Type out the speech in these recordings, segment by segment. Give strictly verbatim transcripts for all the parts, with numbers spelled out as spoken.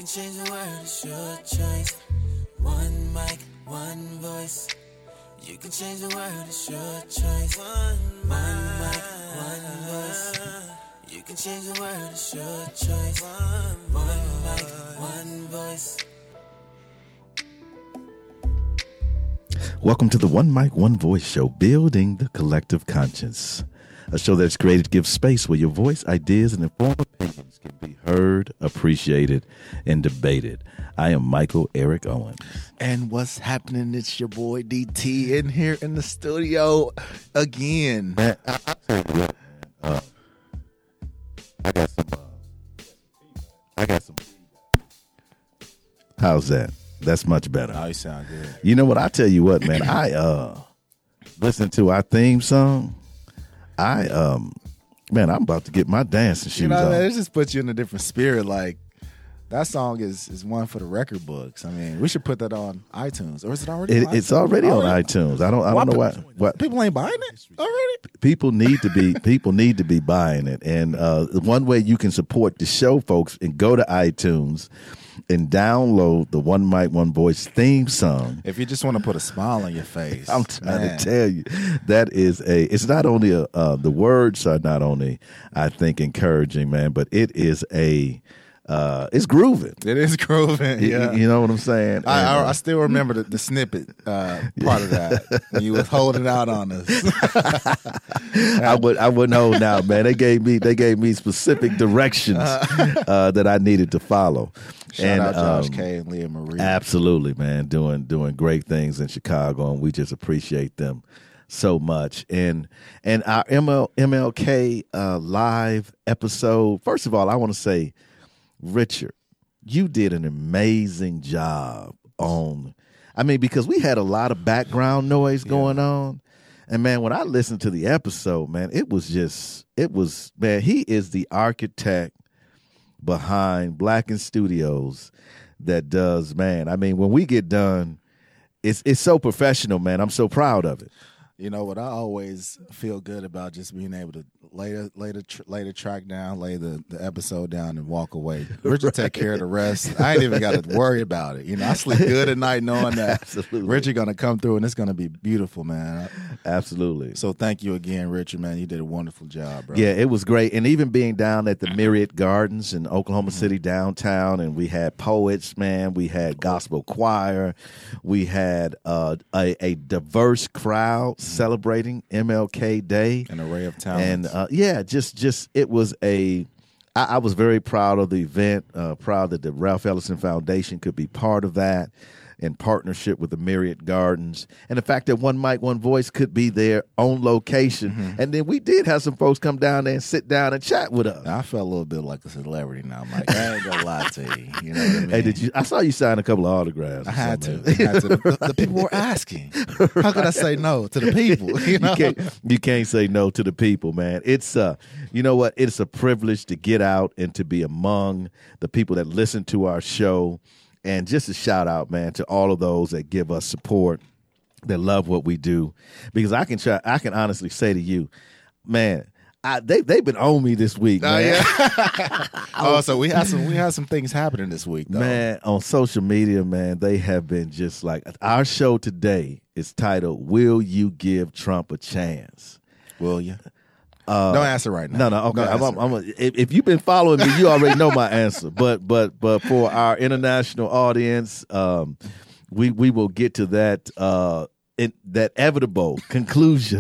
can change the world, it's your choice. One mic, one voice. You can change the world, it's your choice. One, one mic, one voice. You can change the world, it's your choice. One, one mic, one voice. Welcome to the One Mic, One Voice show, building the collective conscience. A show that's created to give space where your voice, ideas, and informed opinions can be heard, appreciated, and debated. I am Michael Eric Owens. And what's happening? It's your boy D T in here in the studio again. Man, I, I tell you what, man. Uh, I got some. Uh, I got some. How's that? That's much better. Oh, you sound good. You know what? I tell you what, man. I uh listen to our theme song. I um man, I'm about to get my dancing shoes You know, on. man, it just puts you in a different spirit. Like that song is is one for the record books. I mean, we should put that on iTunes, or is it already? It, on it's already on iTunes. I don't. I don't know why. What people ain't buying it already. People need to be. People need to be buying it. And uh, one way you can support the show, folks, and go to iTunes and download the One Mic, One Voice theme song. If you just want to put a smile on your face, I'm trying man. to tell you, that is a. It's not only a. Uh, the words are not only, I think, encouraging, man, but it is a. Uh, it's grooving. It is grooving. Yeah, you, you know what I'm saying. I, And, I, uh, I still remember the, the snippet uh, part of that when you was holding out on us. I would I wouldn't hold out, man. They gave me they gave me specific directions uh, that I needed to follow. Shout and, out Josh um, K and Leah Marie. Absolutely, man. Doing doing great things in Chicago, and we just appreciate them so much. And and our M L, M L K uh, live episode. First of all, I want to say, Richard, you did an amazing job on. I mean, because we had a lot of background noise going yeah. on. And, man, when I listened to the episode, man, it was just, it was, man, he is the architect behind Blacken Studios that does, man. I mean, when we get done, it's it's so professional, man. I'm so proud of it. You know what? I always feel good about just being able to lay the, lay the, tr- lay the track down, lay the, the episode down, and walk away. Richard Right. take care of the rest. I ain't even got to worry about it. You know, I sleep good at night knowing that Absolutely. Richard going to come through, and it's going to be beautiful, man. Absolutely. So thank you again, Richard, man. You did a wonderful job, bro. Yeah, it was great. And even being down at the Marriott Gardens in Oklahoma Mm-hmm. City downtown, and we had poets, man. We had gospel choir. We had uh, a, a diverse crowd Mm-hmm. celebrating M L K Day. An array of talents. And uh, yeah, just just it was a. I, I was very proud of the event. Uh, proud that the Ralph Ellison Foundation could be part of that, in partnership with the Marriott Gardens, and the fact that One Mic, One Voice could be there on location. Mm-hmm. And then we did have some folks come down there and sit down and chat with us. I felt a little bit like a celebrity now, Mike. I ain't gonna lie to you. You know what I mean? Hey, did you? I saw you sign a couple of autographs. I had to. something. I had to. The, the people were asking. How could I say no to the people? You know, You can't, you can't say no to the people, man. It's uh, you know what? It's a privilege to get out and to be among the people that listen to our show. And just a shout out, man, to all of those that give us support, that love what we do. Because I can try, I can honestly say to you, man, I, they they've been on me this week, man. Oh, yeah. oh, so we had some we had some things happening this week, though. Man, on social media, man, they have been just like, our show today is titled, "Will You Give Trump a Chance?" Will you? Uh, Don't answer right now. No, no. Okay, Don't I'm, answer. I'm, I'm, if, if you've been following me, you already know my answer. But but but for our international audience, um, we we will get to that uh, in, that inevitable conclusion.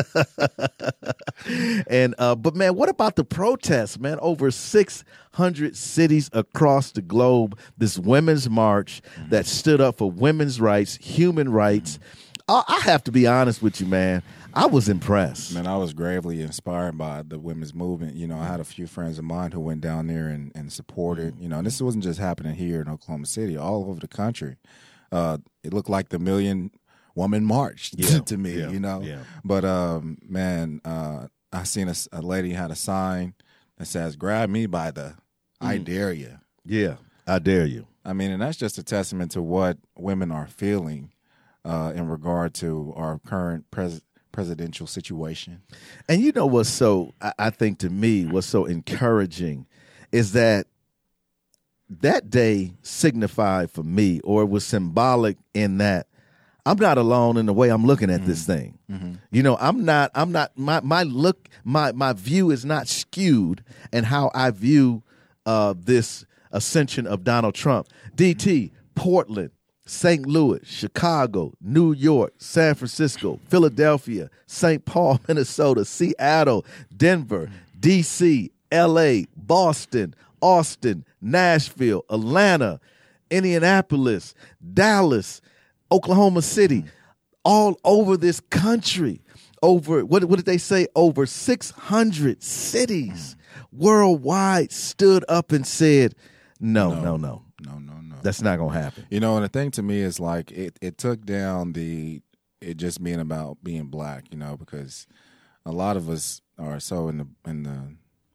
and uh, but man, what about the protests, man? Over six hundred cities across the globe. This women's march that stood up for women's rights, human rights. I, I have to be honest with you, man. I was impressed. Man, I was gravely inspired by the women's movement. You know, I had a few friends of mine who went down there and, and supported. You know, and this wasn't just happening here in Oklahoma City, all over the country. Uh, it looked like the Million Woman March Yeah, to me, yeah, you know. yeah. But, um, man, uh, I seen a, a lady had a sign that says, "Grab me by the, I dare you." Yeah, I dare you. I mean, and that's just a testament to what women are feeling uh, in regard to our current pres- presidential situation. And you know what's so, I, I think to me, what's so encouraging is that that day signified for me, or it was symbolic in that I'm not alone in the way I'm looking at mm-hmm. this thing. Mm-hmm. You know, I'm not, I'm not, my, my look, my, my view is not skewed in how I view uh, this ascension of Donald Trump. D T, Portland, Saint Louis, Chicago, New York, San Francisco, Philadelphia, Saint Paul, Minnesota, Seattle, Denver, D C, L A, Boston, Austin, Nashville, Atlanta, Indianapolis, Dallas, Oklahoma City, all over this country. Over, what, what did they say? Over six hundred cities worldwide stood up and said, no, no, no. No, no, no. That's not going to happen. You know, and the thing to me is like it, it took down the, it just being about being black, you know, because a lot of us are so in the, in the,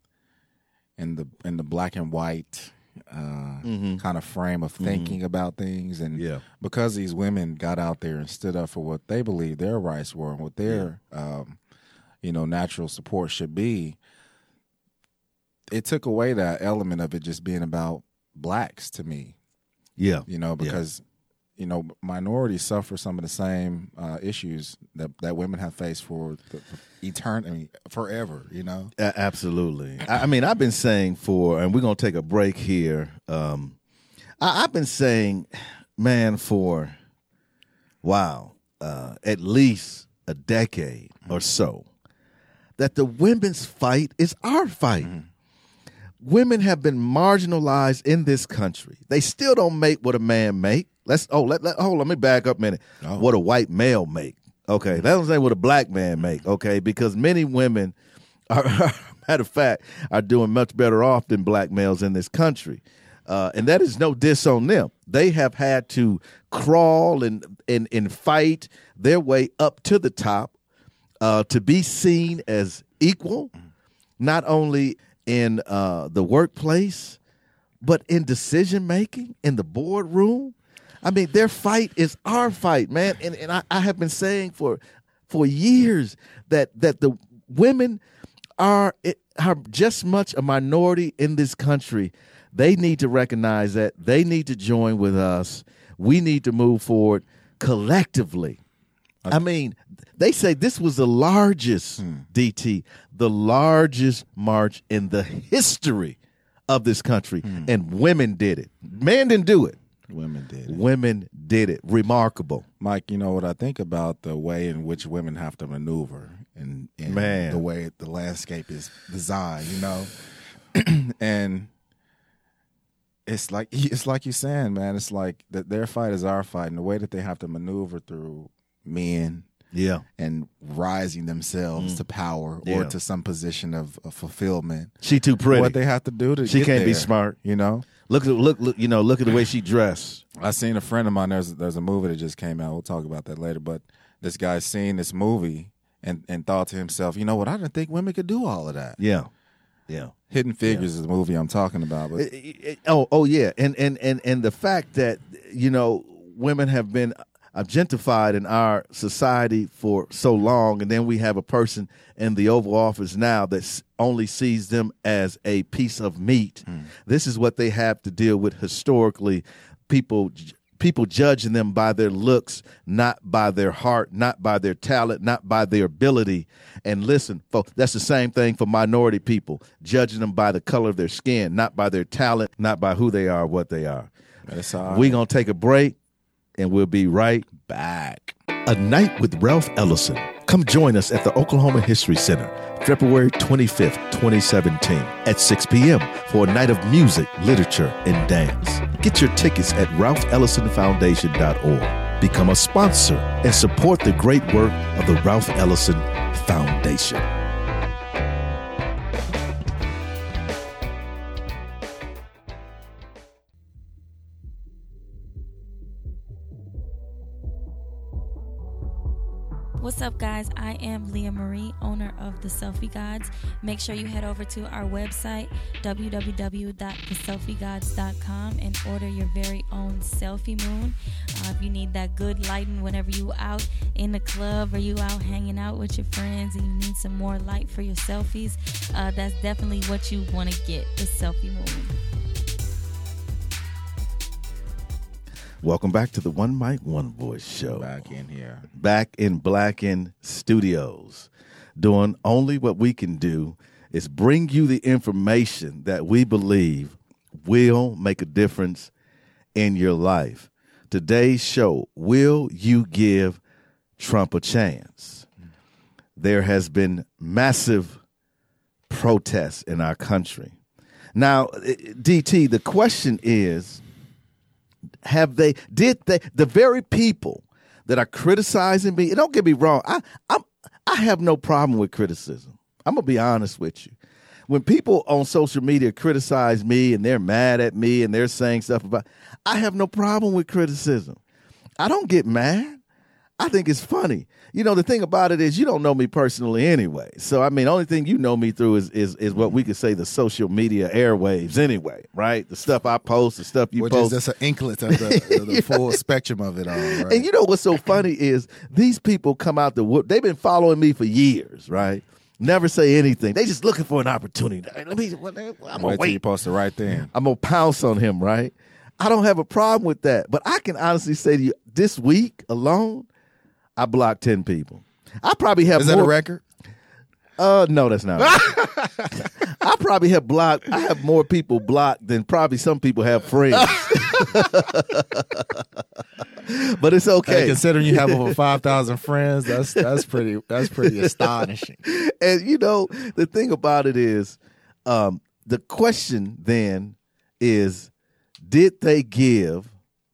in the, in the black and white uh, mm-hmm. kind of frame of thinking mm-hmm. about things. And yeah. because these women got out there and stood up for what they believe their rights were and what their, yeah. um, you know, natural support should be, it took away that element of it just being about blacks to me. Yeah. You know, because, yeah. you know, minorities suffer some of the same uh, issues that, that women have faced for, the, for eternity, I mean, forever, you know? Uh, absolutely. I, I mean, I've been saying for, and we're going to take a break here. Um, I, I've been saying, man, for, wow, uh, at least a decade mm-hmm. or so, that the women's fight is our fight. Mm-hmm. Women have been marginalized in this country. They still don't make what a man make. Let's oh let, let hold on, let me back up a minute. Oh. What a white male make. Okay. That doesn't say what a black man make, okay? Because many women are matter of fact are doing much better off than black males in this country. Uh, and that is no diss on them. They have had to crawl and and, and fight their way up to the top uh, to be seen as equal, not only in uh, the workplace, but in decision making, in the boardroom. I mean, their fight is our fight, man. And and I, I have been saying for for years that that the women are are just much a minority in this country. They need to recognize that. They need to join with us. We need to move forward collectively. I mean, they say this was the largest, hmm. D T, the largest march in the history of this country, hmm. and women did it. Men didn't do it. Women did it. Women did it. Remarkable. Mike, you know what I think about the way in which women have to maneuver and, and Man. the way the landscape is designed, you know? And it's like it's like you're saying, man, it's like that their fight is our fight, and the way that they have to maneuver through men yeah, and rising themselves mm. to power yeah. or to some position of, of fulfillment. She too pretty. What they have to do to she get can't there, be smart. You know? Look at look look you know, look at the way she dressed. I seen a friend of mine, there's there's a movie that just came out. We'll talk about that later, but this guy's seen this movie and, and thought to himself, you know what, I didn't think women could do all of that. Yeah. Yeah. Hidden Figures yeah. is the movie I'm talking about. But it, it, oh, oh yeah. And and and and the fact that, you know, women have been objectified in our society for so long, and then we have a person in the Oval Office now that only sees them as a piece of meat. Mm. This is what they have to deal with historically. People people judging them by their looks, not by their heart, not by their talent, not by their ability. And listen, folks, that's the same thing for minority people, judging them by the color of their skin, not by their talent, not by who they are, what they are. That's all right. We're going to take a break, and we'll be right back. A Night with Ralph Ellison. Come join us at the Oklahoma History Center, February twenty-fifth, twenty seventeen, at six p.m. for a night of music, literature, and dance. Get your tickets at ralph ellison foundation dot org. Become a sponsor and support the great work of the Ralph Ellison Foundation. What's up, guys? I am Leah Marie, owner of The Selfie Gods. Make sure you head over to our website, w w w dot the selfie gods dot com, and order your very own selfie moon. Uh, if you need that good lighting whenever you out in the club or you out hanging out with your friends and you need some more light for your selfies, uh, that's definitely what you want to get, the selfie moon. Welcome back to the One Mic, One Voice show. Back in here. Back in Blacken Studios. Doing only what we can do is bring you the information that we believe will make a difference in your life. Today's show, will you give Trump a chance? There has been massive protests in our country. Now, D T, the question is, have they, did they, the very people that are criticizing me, and don't get me wrong, I I'm, I have no problem with criticism. I'm going to be honest with you. When people on social media criticize me and they're mad at me and they're saying stuff about, I have no problem with criticism. I don't get mad. I think it's funny. You know, the thing about it is you don't know me personally anyway. So, I mean, the only thing you know me through is is, is what we could say the social media airwaves anyway, right? The stuff I post, the stuff you Which post. Which is just an inklet of the, of the full spectrum of it all, right? And you know what's so funny is these people come out the whoop. They've been following me for years, right? Never say anything. They just looking for an opportunity. Let me, I'm gonna wait wait. till you post the right thing. I'm gonna pounce on him, right? I don't have a problem with that, but I can honestly say to you, this week alone, I blocked ten people. I probably have. Is that more, a record? Uh, no, that's not. I probably have blocked. I have more people blocked than probably some people have friends. But it's okay. Hey, considering you have over five thousand friends, that's that's pretty that's pretty astonishing. And you know, the thing about it is, um, the question then is, did they give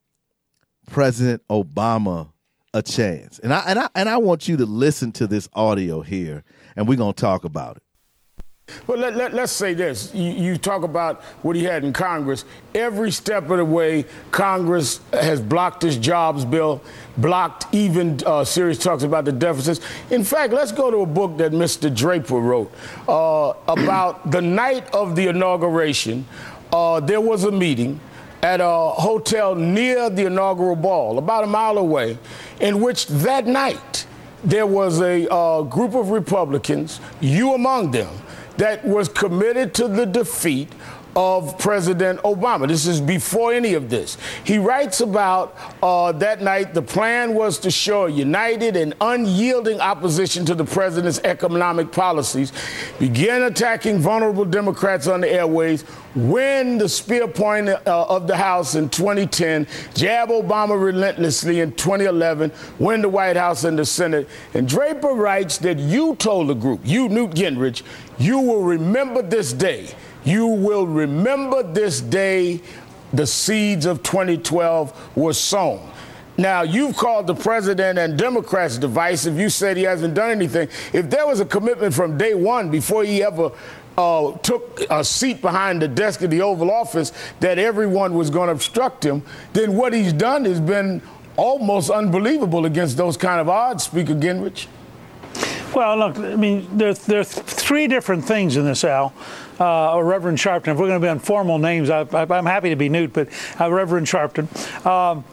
President Obama a chance? And I and I and I want you to listen to this audio here, and we're gonna talk about it. Well, let, let, let's say this. You, you talk about what he had in Congress. Every step of the way, Congress has blocked this jobs bill, blocked even uh, serious talks about the deficits. In fact, let's go to a book that Mister Draper wrote uh, about the night of the inauguration. Uh, there was a meeting at a hotel near the inaugural ball, about a mile away, in which that night there was a uh, group of Republicans, you among them, that was committed to the defeat of President Obama. This is before any of this. He writes about uh, that night, the plan was to show a united and unyielding opposition to the president's economic policies, begin attacking vulnerable Democrats on the airways, win the spear point uh, of the House in twenty ten, jab Obama relentlessly in twenty eleven, win the White House and the Senate. And Draper writes that you told the group, you, Newt Gingrich, you will remember this day. You will remember this day the seeds of twenty twelve were sown. Now, you've called the president and Democrats divisive. You said he hasn't done anything. If there was a commitment from day one, before he ever uh, took a seat behind the desk of the Oval Office, that everyone was going to obstruct him, then what he's done has been almost unbelievable against those kind of odds, Speaker Gingrich. Well, look, I mean, there, there are three different things in this, Al. Uh, Reverend Sharpton, if we're going to be on formal names, I, I, I'm happy to be Newt, but uh, Reverend Sharpton. Um,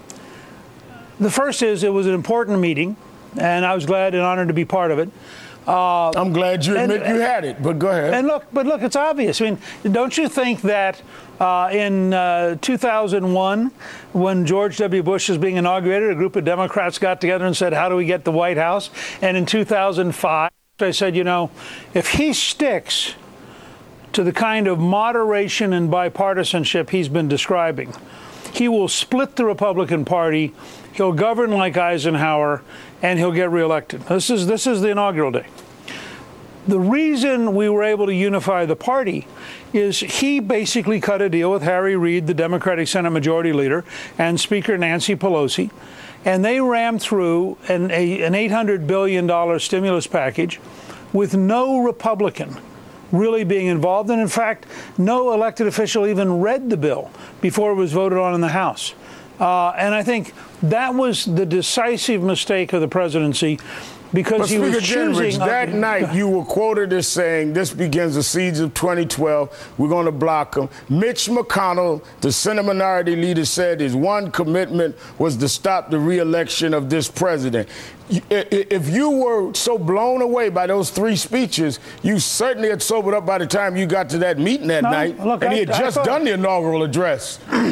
the first is it was an important meeting, and I was glad and honored to be part of it. Uh, I'm glad you admit and, you had it, but go ahead. And look, but look, it's obvious. I mean, don't you think that uh, in uh, two thousand one, when George W. Bush was being inaugurated, a group of Democrats got together and said, how do we get the White House? And in two thousand five, I said, you know, if he sticks to the kind of moderation and bipartisanship he's been describing, he will split the Republican Party, he'll govern like Eisenhower, and he'll get reelected. This is this is the inaugural day. The reason we were able to unify the party is he basically cut a deal with Harry Reid, the Democratic Senate Majority Leader, and Speaker Nancy Pelosi, and they rammed through an, a, an eight hundred billion dollars stimulus package with no Republican really being involved. And in fact, no elected official even read the bill before it was voted on in the House. Uh, and I think that was the decisive mistake of the presidency, because but he Speaker was choosing. Gingrich, that uh, night you were quoted as saying, this begins the seeds of twenty twelve. We're going to block them. Mitch McConnell, the Senate Minority Leader, said his one commitment was to stop the reelection of this president. If you were so blown away by those three speeches, you certainly had sobered up by the time you got to that meeting that no, night. Look, and I, he had just thought, done the inaugural address.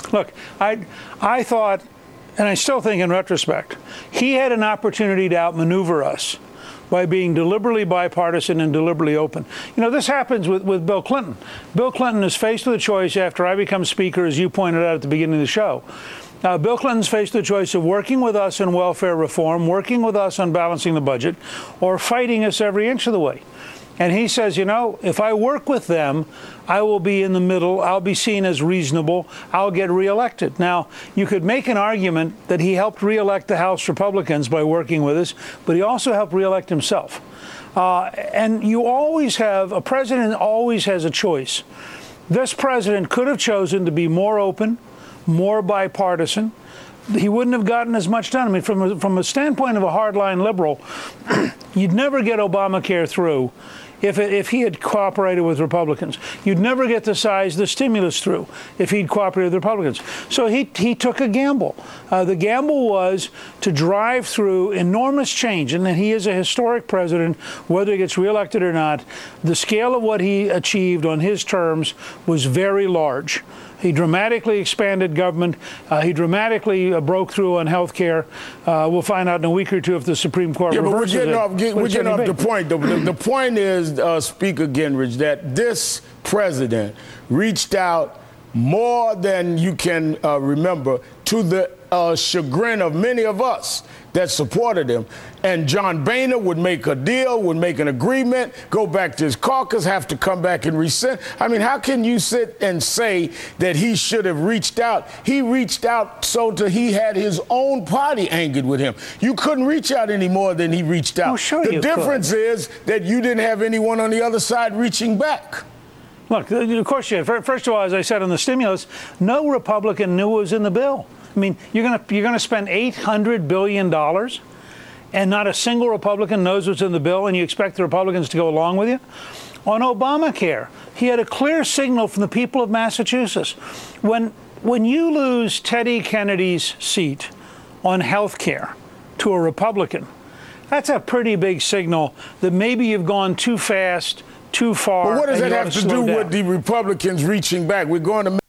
Look, I, I thought, and I still think in retrospect, he had an opportunity to outmaneuver us by being deliberately bipartisan and deliberately open. You know, this happens with, with Bill Clinton. Bill Clinton is faced with a choice after I become Speaker, as you pointed out at the beginning of the show. Uh, Bill Clinton's faced the choice of working with us on welfare reform, working with us on balancing the budget, or fighting us every inch of the way. And he says, you know, if I work with them, I will be in the middle. I'll be seen as reasonable. I'll get reelected. Now, you could make an argument that he helped reelect the House Republicans by working with us, but he also helped reelect himself. Uh, and you always have, a president always has a choice. This president could have chosen to be more open, more bipartisan. He wouldn't have gotten as much done. I mean, from a, from a standpoint of a hardline liberal, you'd never get Obamacare through if it, if he had cooperated with Republicans. You'd never get the size of the stimulus through if he'd cooperated with Republicans. So he he took a gamble. Uh, the gamble was to drive through enormous change, and that he is a historic president, whether he gets reelected or not. The scale of what he achieved on his terms was very large. He dramatically expanded government. Uh, he dramatically uh, broke through on health care. Uh, we'll find out in a week or two if the Supreme Court yeah, reverses but we're getting it. off, get, we're getting off the point. The, the, the point is, uh, Speaker Gingrich, that this president reached out more than you can uh, remember to the uh, chagrin of many of us that supported him. And John Boehner would make a deal, would make an agreement, go back to his caucus, have to come back and rescind. I mean, how can you sit and say that he should have reached out? He reached out so that he had his own party angered with him. You couldn't reach out any more than he reached out. Oh, sure the you difference could. is that you didn't have anyone on the other side reaching back. Look, of course you had. First of all, as I said on the stimulus, no Republican knew what was in the bill. I mean, you're going to you're going to spend eight hundred billion dollars, and not a single Republican knows what's in the bill, and you expect the Republicans to go along with you? On Obamacare, he had a clear signal from the people of Massachusetts. When when you lose Teddy Kennedy's seat on health care to a Republican, that's a pretty big signal that maybe you've gone too fast, too far. But what does and that you ought have to to slow do down. with the Republicans reaching back? We're going to.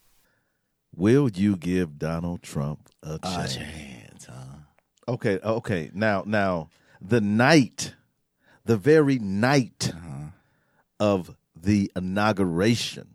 Will you give Donald Trump a chance? A chance, huh? Okay, okay. Now, now, the night, the very night Uh-huh. of the inauguration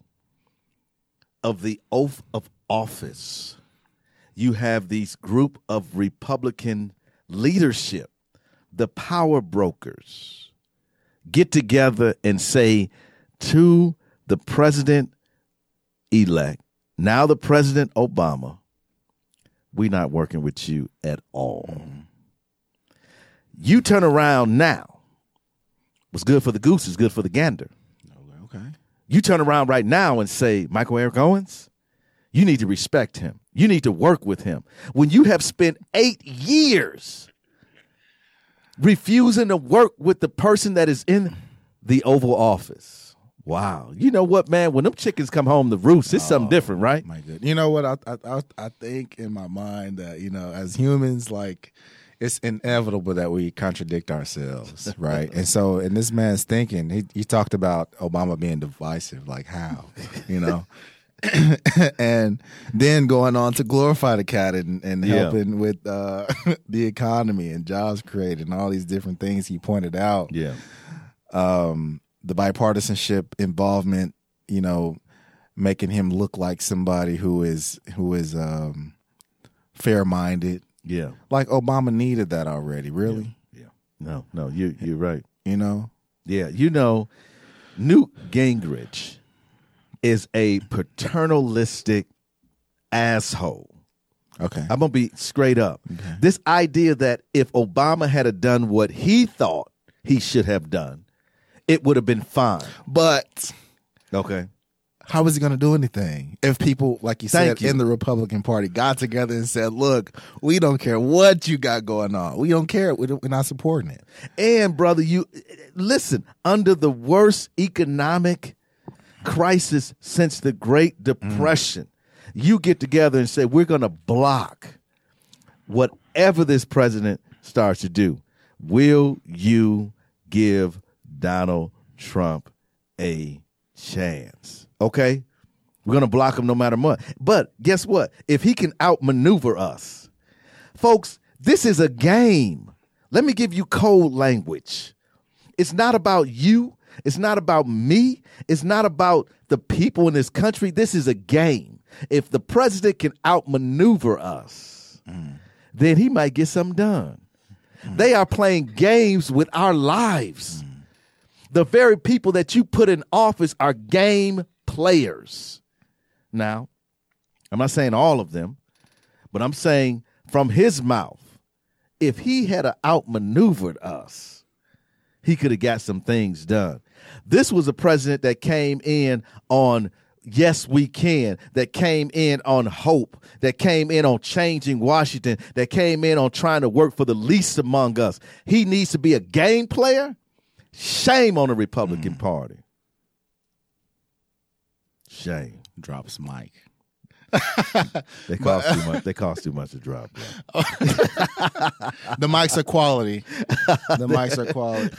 of the oath of office, you have these group of Republican leadership, the power brokers, get together and say to the president-elect, now the President Obama, we're not working with you at all. Mm-hmm. You turn around now. What's good for the goose is good for the gander. Okay. You turn around right now and say, Michael Eric Owens, you need to respect him. You need to work with him. When you have spent eight years refusing to work with the person that is in the Oval Office. Wow. You know what, man? When them chickens come home to roost, it's oh, something different, right? My good. You know what? I, I I think in my mind that, you know, as humans, like, it's inevitable that we contradict ourselves, right? And so in this man's thinking, he, he talked about Obama being divisive. Like, how? You know? And then going on to glorify the cat and, and Yeah. helping with uh, the economy and jobs created and all these different things he pointed out. Yeah. Um, the bipartisanship involvement, you know, making him look like somebody who is who is um, fair-minded. Yeah. Like Obama needed that already, really. Yeah. No, no, you, you're right. You know? Yeah. You know, Newt Gingrich is a paternalistic asshole. Okay. I'm going to be straight up. Okay. This idea that if Obama had done what he thought he should have done, it would have been fine. But Okay. how was he going to do anything if people, like you Thank said, you. in the Republican Party got together and said, look, we don't care what you got going on. We don't care. We don't, we're not supporting it. And, brother, you listen, under the worst economic crisis since the Great Depression, you get together and say, we're going to block whatever this president starts to do. Will you give Donald Trump a chance? Okay? We're going to block him no matter what. But guess what? If he can outmaneuver us, folks, this is a game. Let me give you code language. It's not about you. It's not about me. It's not about the people in this country. This is a game. If the president can outmaneuver us, mm. then he might get something done. Mm. They are playing games with our lives. Mm. The very people that you put in office are game players. Now, I'm not saying all of them, but I'm saying from his mouth, if he had outmaneuvered us, he could have got some things done. This was a president that came in on yes, we can, that came in on hope, that came in on changing Washington, that came in on trying to work for the least among us. He needs to be a game player. Shame on the Republican mm. Party. Shame. Drops mic. They cost too much. They cost too much to drop. The mics are quality. The mics are quality.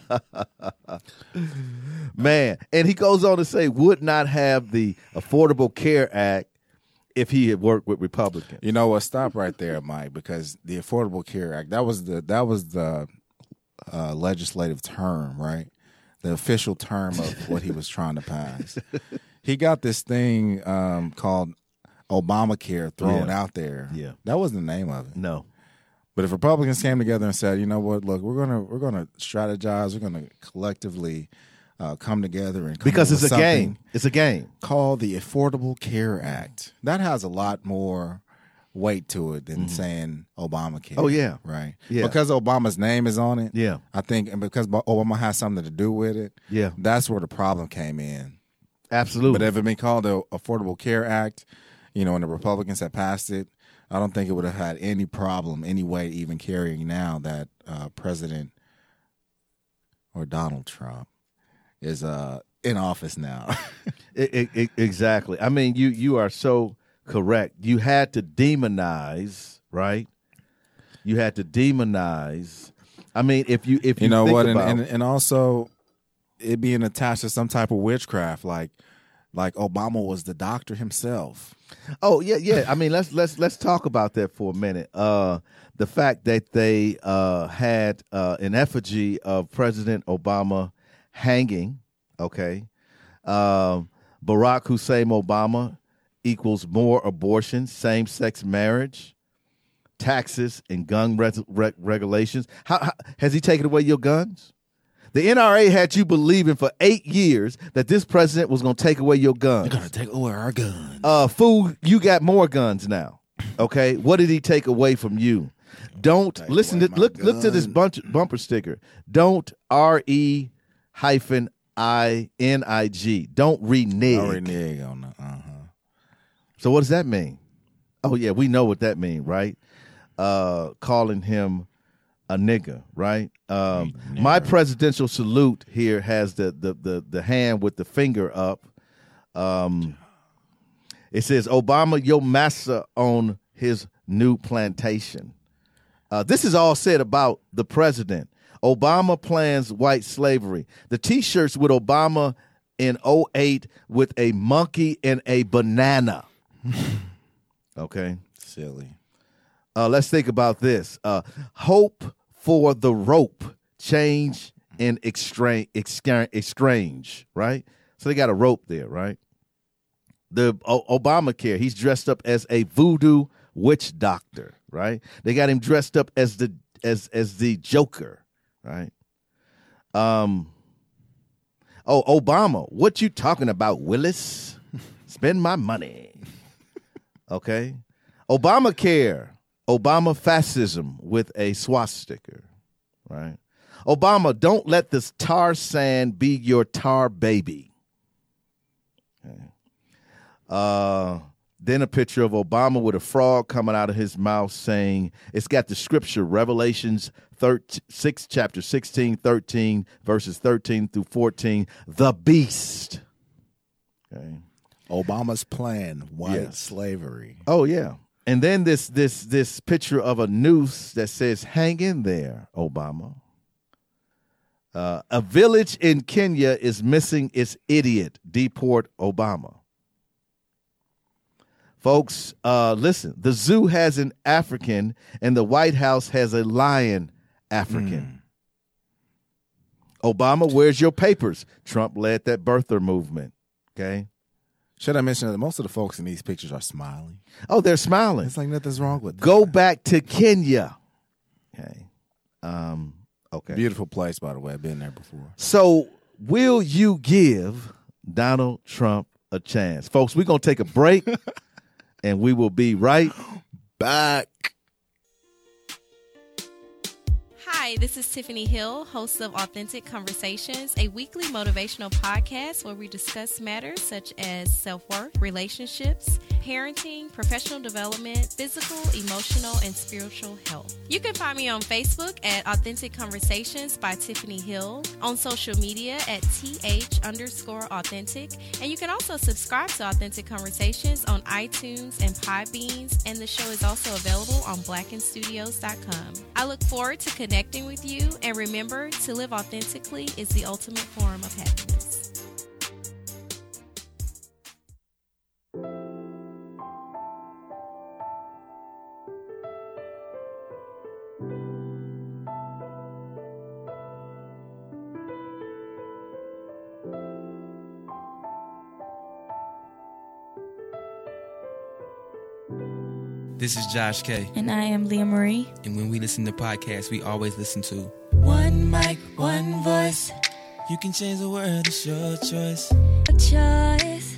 Man, and he goes on to say, would not have the Affordable Care Act if he had worked with Republicans. You know what? Stop right there, Mike, because the Affordable Care Act, that was the that was the uh, legislative term, right? The official term of what he was trying to pass. He got this thing um, called Obamacare thrown yeah. out there. Yeah, that wasn't the name of it. No, but if Republicans came together and said, "You know what? Look, we're gonna we're gonna strategize. We're gonna collectively uh, come together and come because it's a game. It's a game called the Affordable Care Act. That has a lot more weight to it than mm-hmm. saying Obamacare. Oh yeah, right. Yeah, because Obama's name is on it. Yeah, I think, and because Obama has something to do with it. Yeah, that's where the problem came in. Absolutely. But if it had been called the Affordable Care Act, you know, and the Republicans had passed it, I don't think it would have had any problem, any weight, even carrying now that uh, President or Donald Trump is uh, in office now. it, it, it, exactly. I mean, you you are so correct. You had to demonize, right? You had to demonize. I mean, if you if you, you know think what, about, and, and and also it being attached to some type of witchcraft, like like Obama was the doctor himself. Oh yeah, yeah. I mean, let's let's let's talk about that for a minute. Uh, the fact that they uh, had uh, an effigy of President Obama hanging. Okay, um, Barack Hussein Obama equals more abortions, same-sex marriage, taxes, and gun re- re- regulations. How, how has he taken away your guns? The N R A had you believing for eight years that this president was going to take away your guns. They're going to take away our guns. Uh, fool, you got more guns now. Okay, what did he take away from you? Don't take listen to look gun. look to this bunch, bumper sticker. Don't R E hyphen I N I G. Don't renege. Don't renege on that. Uh-huh. So what does that mean? Oh yeah, we know what that means, right? Uh, calling him a nigga, right? Um, my presidential salute here has the, the the the hand with the finger up. Um, it says, Obama, your master on his new plantation. Uh, this is all said about the president. Obama plans white slavery. The T-shirts with Obama in oh eight with a monkey and a banana. Okay. Silly. Uh, let's think about this. Uh, hope for the rope, change and exchange, exchange, right? So they got a rope there, right? The o- Obamacare, he's dressed up as a voodoo witch doctor, right? They got him dressed up as the as as the Joker, right? Um. Oh, Obama, what you talking about, Willis? Spend my money. Okay. Obamacare. Obama fascism with a swastika, right? Obama, don't let this tar sand be your tar baby. Okay. Uh, then a picture of Obama with a frog coming out of his mouth saying, it's got the scripture, Revelations six, chapter sixteen, thirteen, verses thirteen through fourteen, the beast. Okay. Obama's plan, white yes. slavery. Oh, yeah. And then this this this picture of a noose that says, hang in there, Obama. Uh, a village in Kenya is missing its idiot. Deport Obama. Folks, uh, listen, the zoo has an African and the White House has a lion African. Mm. Obama, where's your papers? Trump led that birther movement. Okay. Should I mention that most of the folks in these pictures are smiling? Oh, they're smiling. It's like nothing's wrong with that. Go back to Kenya. Okay. Um, okay. Beautiful place, by the way. I've been there before. So will you give Donald Trump a chance? Folks, we're going to take a break, and we will be right back. Hi, this is Tiffany Hill, host of Authentic Conversations, a weekly motivational podcast where we discuss matters such as self-worth, relationships, parenting, professional development, physical, emotional, and spiritual health. You can find me on Facebook at Authentic Conversations by Tiffany Hill, on social media at th underscore authentic, and you can also subscribe to Authentic Conversations on iTunes and Podbeans, and the show is also available on blacken studios dot com. I look forward to connecting with you, and remember, to live authentically is the ultimate form of happiness. This is Josh K. And I am Leah Marie. And when we listen to podcasts, we always listen to one mic, one voice. You can change the world, it's your choice. A choice.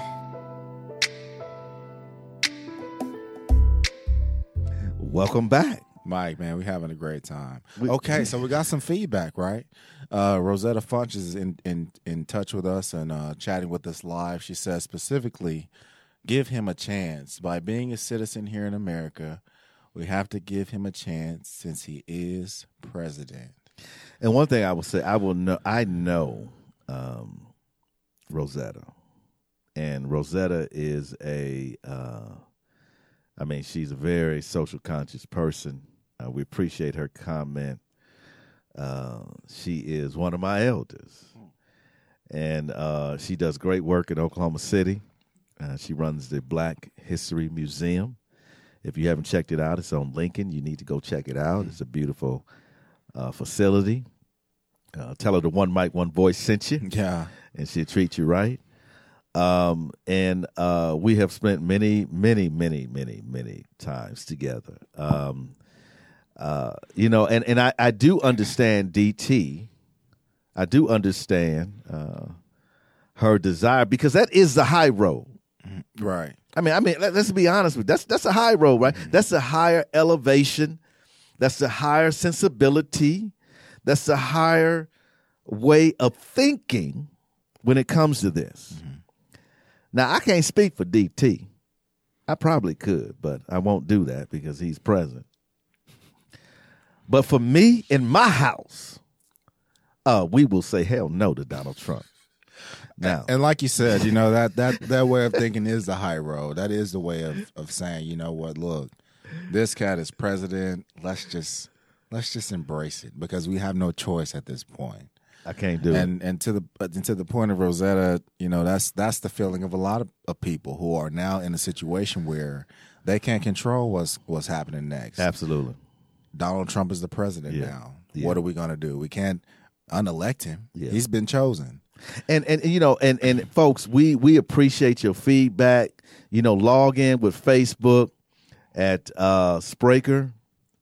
Welcome back. Mike, man, we're having a great time. Okay, so we got some feedback, right? Uh, Rosetta Funch is in, in, in touch with us and uh, chatting with us live. She says specifically, give him a chance. By being a citizen here in America, we have to give him a chance since he is president. And one thing I will say, I will know, I know um, Rosetta, and Rosetta is a, uh, I mean, she's a very social conscious person. Uh, we appreciate her comment. Uh, she is one of my elders, and uh, she does great work in Oklahoma City. Uh, she runs the Black History Museum. If you haven't checked it out, it's on Lincoln. You need to go check it out. It's a beautiful uh, facility. Uh, tell her the One Mic, One Voice sent you. Yeah. And she'll treat you right. Um, and uh, we have spent many, many, many, many, many times together. Um, uh, you know, and, and I, I do understand D T. I do understand uh, her desire, because that is the high road. Right. I mean, I mean, let, let's be honest with you. That's that's a high road, right? Mm-hmm. That's a higher elevation. That's a higher sensibility. That's a higher way of thinking when it comes to this. Mm-hmm. Now, I can't speak for D T. I probably could, but I won't do that because he's president. But for me, in my house, uh, we will say hell no to Donald Trump. Now, and like you said, you know, that that that way of thinking is the high road. That is the way of, of saying, you know what, look, this cat is president. Let's just let's just embrace it, because we have no choice at this point. I can't do and, it. And to the and to the point of Rosetta, you know, that's that's the feeling of a lot of, of people who are now in a situation where they can't control what's what's happening next. Absolutely. Donald Trump is the president yeah. now. Yeah. What are we going to do? We can't unelect him. Yeah. He's been chosen. And and you know, and and folks, we we appreciate your feedback. You know, log in with Facebook at uh, Spreaker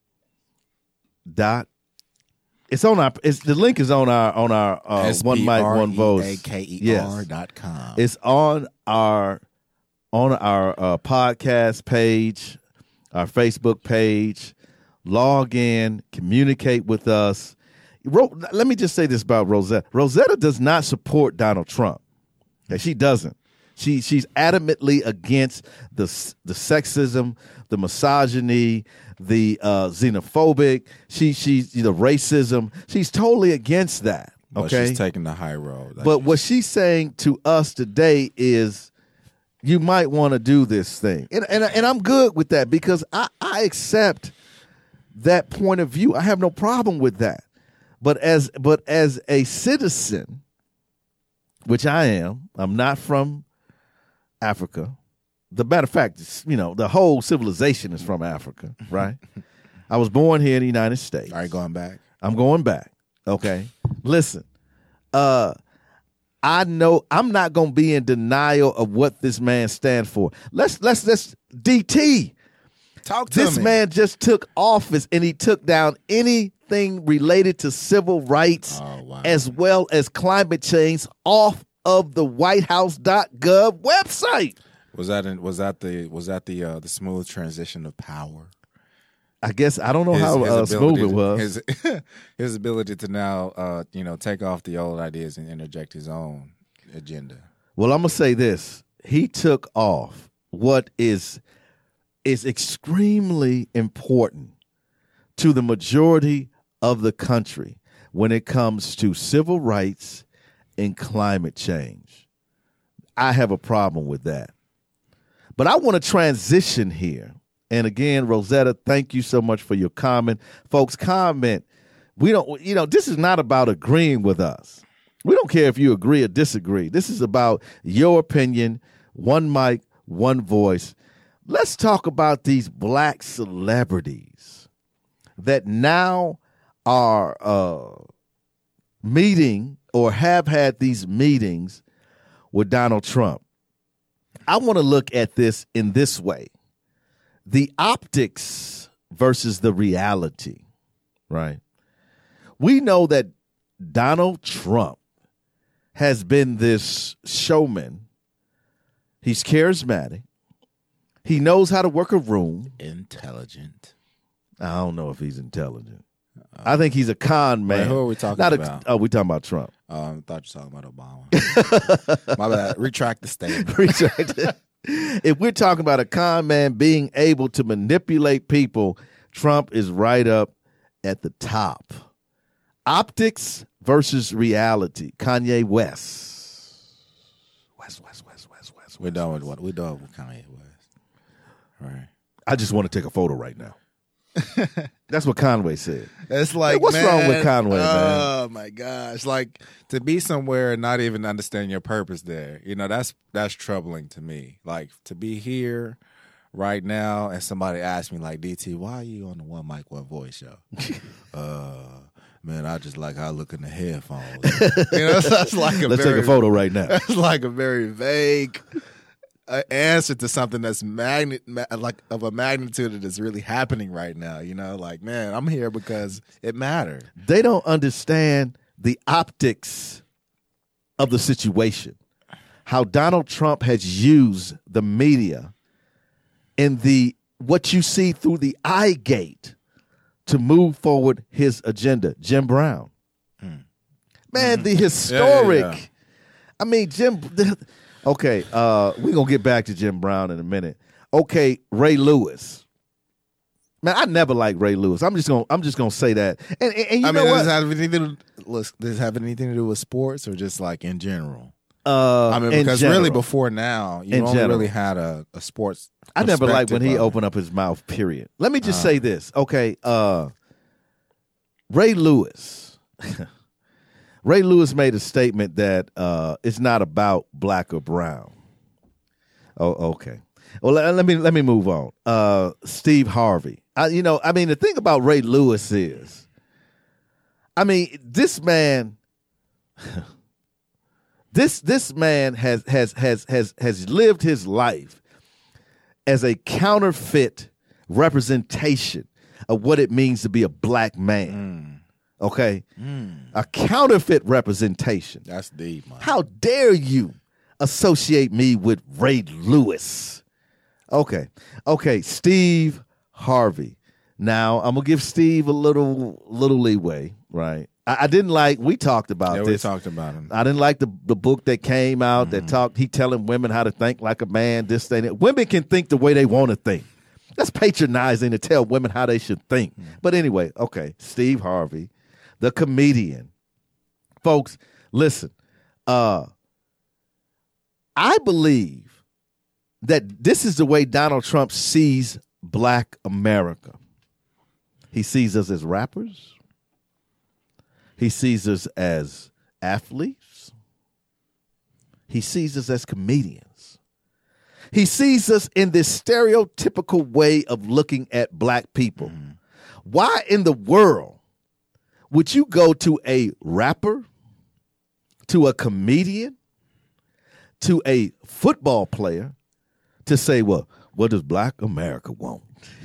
dot. It's on our. It's the link is on our on our uh, One Mic, One Voice. Yes. dot com. It's on our on our uh, podcast page, our Facebook page. Log in, communicate with us. Ro- Let me just say this about Rosetta. Rosetta does not support Donald Trump. Okay, she doesn't. She she's adamantly against the the sexism, the misogyny, the uh, xenophobic. She she's the racism. She's totally against that. But okay, she's taking the high road. Like but what she's saying to us today is, you might want to do this thing, and and and I'm good with that, because I I accept that point of view. I have no problem with that. But as but as a citizen, which I am, I'm not from Africa. the matter of fact, it's, you know, the whole civilization is from Africa, right? I was born here in the United States. All right, going back. I'm going back. Okay. Listen, uh, I know I'm not gonna be in denial of what this man stands for. Let's let's let's D T. Talk to This me. man just took office and he took down anything related to civil rights Oh, wow. as well as climate change off of the white house dot gov website. Was that in, was that the was that the uh, the smooth transition of power? I guess I don't know how uh, smooth ability it to- was. His, his ability to now, uh, you know, take off the old ideas and interject his own agenda. Well, I'm gonna say this: he took off what is is extremely important to the majority of the country when it comes to civil rights and climate change. I have a problem with that. But I want to transition here. And again, Rosetta, thank you so much for your comment. Folks, comment. We don't, you know, this is not about agreeing with us. We don't care if you agree or disagree. This is about your opinion, one mic, one voice. Let's talk about these black celebrities that now are uh, meeting or have had these meetings with Donald Trump. I want to look at this in this way. The optics versus the reality, right? We know that Donald Trump has been this showman. He's charismatic. He knows how to work a room. Intelligent. I don't know if he's intelligent. I think he's a con man. Wait, who are we talking Not about? A, oh, we talking about Trump. Um, I thought you were talking about Obama. My bad. Retract the statement. Retract. If we're talking about a con man being able to manipulate people, Trump is right up at the top. Optics versus reality. Kanye West. West, West, West, West, West. We're done with what? We're done with Kanye West. All right. I just want to take a photo right now. That's what Conway said. It's like, Hey, what's man, wrong with Conway, man? Oh my gosh! Like to be somewhere and not even understand your purpose there. You know, that's that's troubling to me. Like to be here right now and somebody asks me like, D T, why are you on the One Mic One Voice show? uh, man, I just like how I look in the headphones. You know, that's like a Let's very, take a photo right now. That's like a very vague uh, answer to something that's magnet ma- like of a magnitude that is really happening right now. You know, like, man, I'm here because it mattered. They don't understand the optics of the situation. How Donald Trump has used the media and the what you see through the eye gate to move forward his agenda. Jim Brown. Mm. Man, mm-hmm. the historic. Yeah, yeah, yeah. I mean, Jim. The, okay, uh, we're going to get back to Jim Brown in a minute. Okay, Ray Lewis. Man, I never liked Ray Lewis. I'm just gonna I'm just gonna say that. And, and, and you I know mean, what? does it have anything to, does it have anything to do with sports or just like in general? Uh, I mean, because really before now, you in only general. really had a, a sports. I never liked when he of, opened up his mouth, period. Let me just uh, say this. Okay, uh, Ray Lewis. Ray Lewis made a statement that uh, it's not about black or brown. Oh, okay. Well, let, let me let me move on. Uh, Steve Harvey. I, you know, I mean, the thing about Ray Lewis is, I mean, this man, this this man has has has has has lived his life as a counterfeit representation of what it means to be a black man. Mm. Okay, mm. a counterfeit representation. That's deep, man. How dare you associate me with Ray Lewis? Okay. Okay, Steve Harvey. Now, I'm going to give Steve a little little leeway, right? I, I didn't like, we talked about yeah, this. we talked about him. I didn't like the, the book that came out mm-hmm. that talked, he telling women how to think like a man, this, thing. That. Women can think the way they want to think. That's patronizing to tell women how they should think. Mm-hmm. But anyway, okay, Steve Harvey, the comedian. Folks, listen, uh, I believe that this is the way Donald Trump sees black America. He sees us as rappers. He sees us as athletes. He sees us as comedians. He sees us in this stereotypical way of looking at black people. Mm-hmm. Why in the world would you go to a rapper, to a comedian, to a football player to say, well, what does black America want?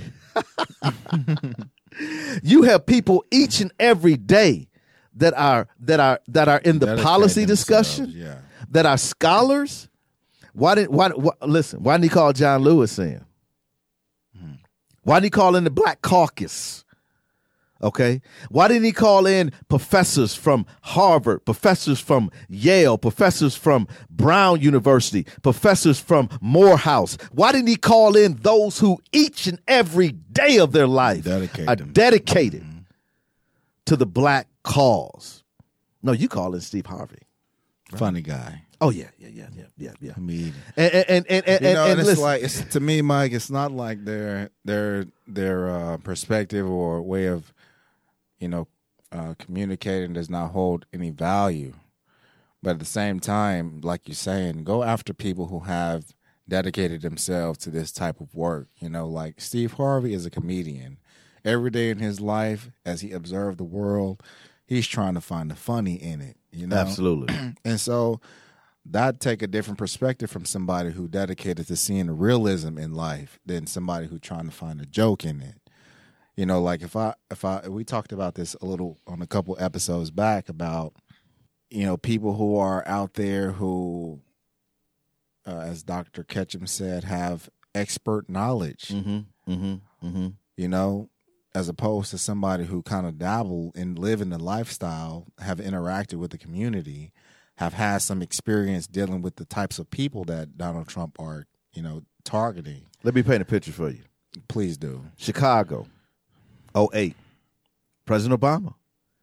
You have people each and every day that are that are that are in the Dedicate policy discussion, yeah. that are scholars. Why didn't why, why listen? Why didn't he call John Lewis in? Hmm. Why didn't he call in the Black Caucus? Okay, why didn't he call in professors from Harvard, professors from Yale, professors from Brown University, professors from Morehouse? Why didn't he call in those who each and every day of their life Dedicate are them. dedicated mm-hmm. to the black cause? No, you call in Steve Harvey. Right? Funny guy. Oh yeah, yeah, yeah, yeah, yeah, yeah. Comedian. And and and and, and, you know, and, and it's listen. like it's to me, Mike. It's not like their their their uh, perspective or way of you know uh, communicating does not hold any value. But at the same time, like you're saying, go after people who have dedicated themselves to this type of work. You know, like Steve Harvey is a comedian. Every day in his life, as he observed the world, he's trying to find the funny in it. You know, Absolutely. And so that take a different perspective from somebody who dedicated to seeing the realism in life than somebody who trying to find a joke in it. You know, like if I if I we talked about this a little on a couple episodes back about you know people who are out there who, uh, as Doctor Ketchum said, have expert knowledge. Mm-hmm, mm-hmm, mm-hmm. You know, as opposed to somebody who kind of dabble and live in the lifestyle, have interacted with the community, have had some experience dealing with the types of people that Donald Trump are, you know, targeting. Let me paint a picture for you. Please do. Chicago, oh eight. President Obama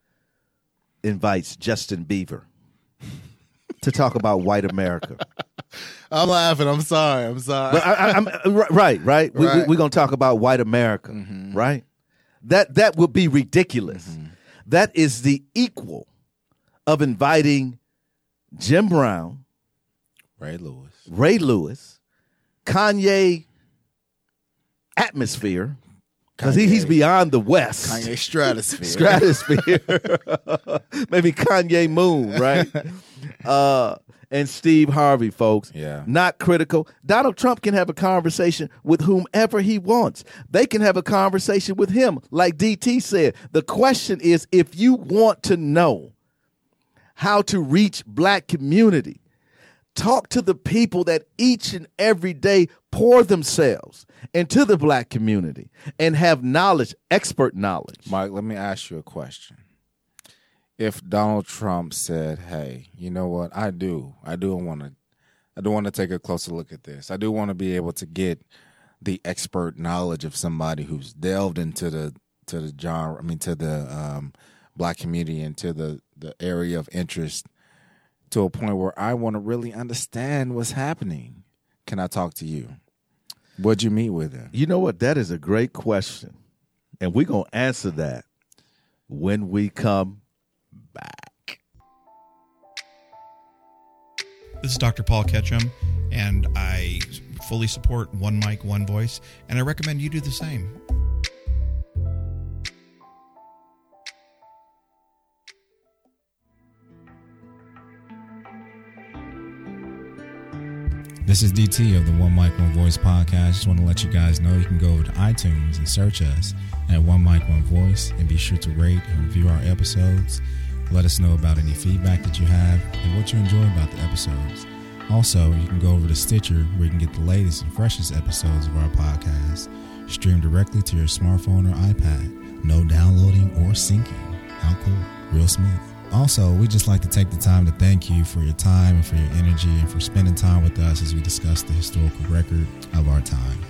invites Justin Bieber to talk about white America. I'm laughing. I'm sorry. I'm sorry. But I, I, I'm right, right. We, Right. we, we're gonna talk about white America, Mhm. right? That that would be ridiculous. Mhm. That is the equal of inviting Jim Brown, Ray Lewis. Ray Lewis, Kanye Atmosphere, because he, he's Kanye. beyond the West. Kanye Stratosphere. Stratosphere. Maybe Kanye Moon, right? uh, and Steve Harvey, folks. Yeah. Not critical. Donald Trump can have a conversation with whomever he wants. They can have a conversation with him, like D T said. The question is, if you want to know how to reach black community, talk to the people that each and every day pour themselves into the black community and have knowledge, expert knowledge. Mike, let me ask you a question. If Donald Trump said, "Hey, you know what? I do. I do want to I do want to take a closer look at this. I do want to be able to get the expert knowledge of somebody who's delved into the to the genre, I mean to the um, black community and to the, the area of interest to a point where I want to really understand what's happening. Can I talk to you?" Would you meet with him? You know what? That is a great question. And we're going to answer that when we come back. This is Doctor Paul Ketchum, and I fully support One Mic, One Voice, and I recommend you do the same. This is D T of the One Mic, One Voice podcast. Just want to let you guys know you can go over to iTunes and search us at One Mic, One Voice, and be sure to rate and review our episodes. Let us know about any feedback that you have and what you enjoy about the episodes. Also, you can go over to Stitcher where you can get the latest and freshest episodes of our podcast streamed directly to your smartphone or iPad. No downloading or syncing. How cool. Real smooth. Also, we just like to take the time to thank you for your time and for your energy and for spending time with us as we discuss the historical record of our time.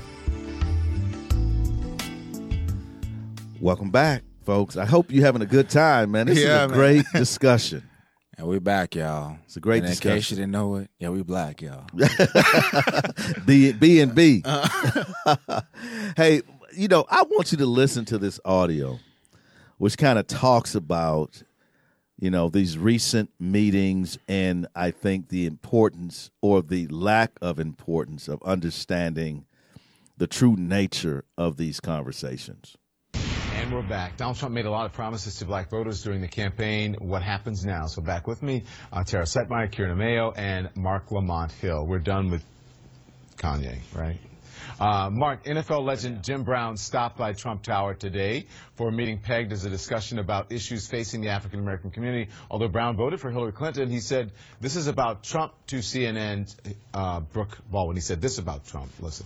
Welcome back, folks. I hope you're having a good time, man. This Yeah, is a man. great discussion. And we back, y'all. It's a great and in discussion. case you didn't know it, yeah, we black, y'all. B, B and B. Uh. Hey, you know, I want you to listen to this audio, which kind of talks about, you know, these recent meetings, and I think the importance or the lack of importance of understanding the true nature of these conversations. And we're back. Donald Trump made a lot of promises to black voters during the campaign. What happens now? So back with me, uh, Tara Setmeyer, Kieran Mayo, and Mark Lamont Hill. We're done with Kanye, right? Uh, Mark, N F L legend Jim Brown stopped by Trump Tower today for a meeting pegged as a discussion about issues facing the African-American community. Although Brown voted for Hillary Clinton, he said, this is about Trump to C N N's uh, Brooke Baldwin. He said this about Trump. Listen.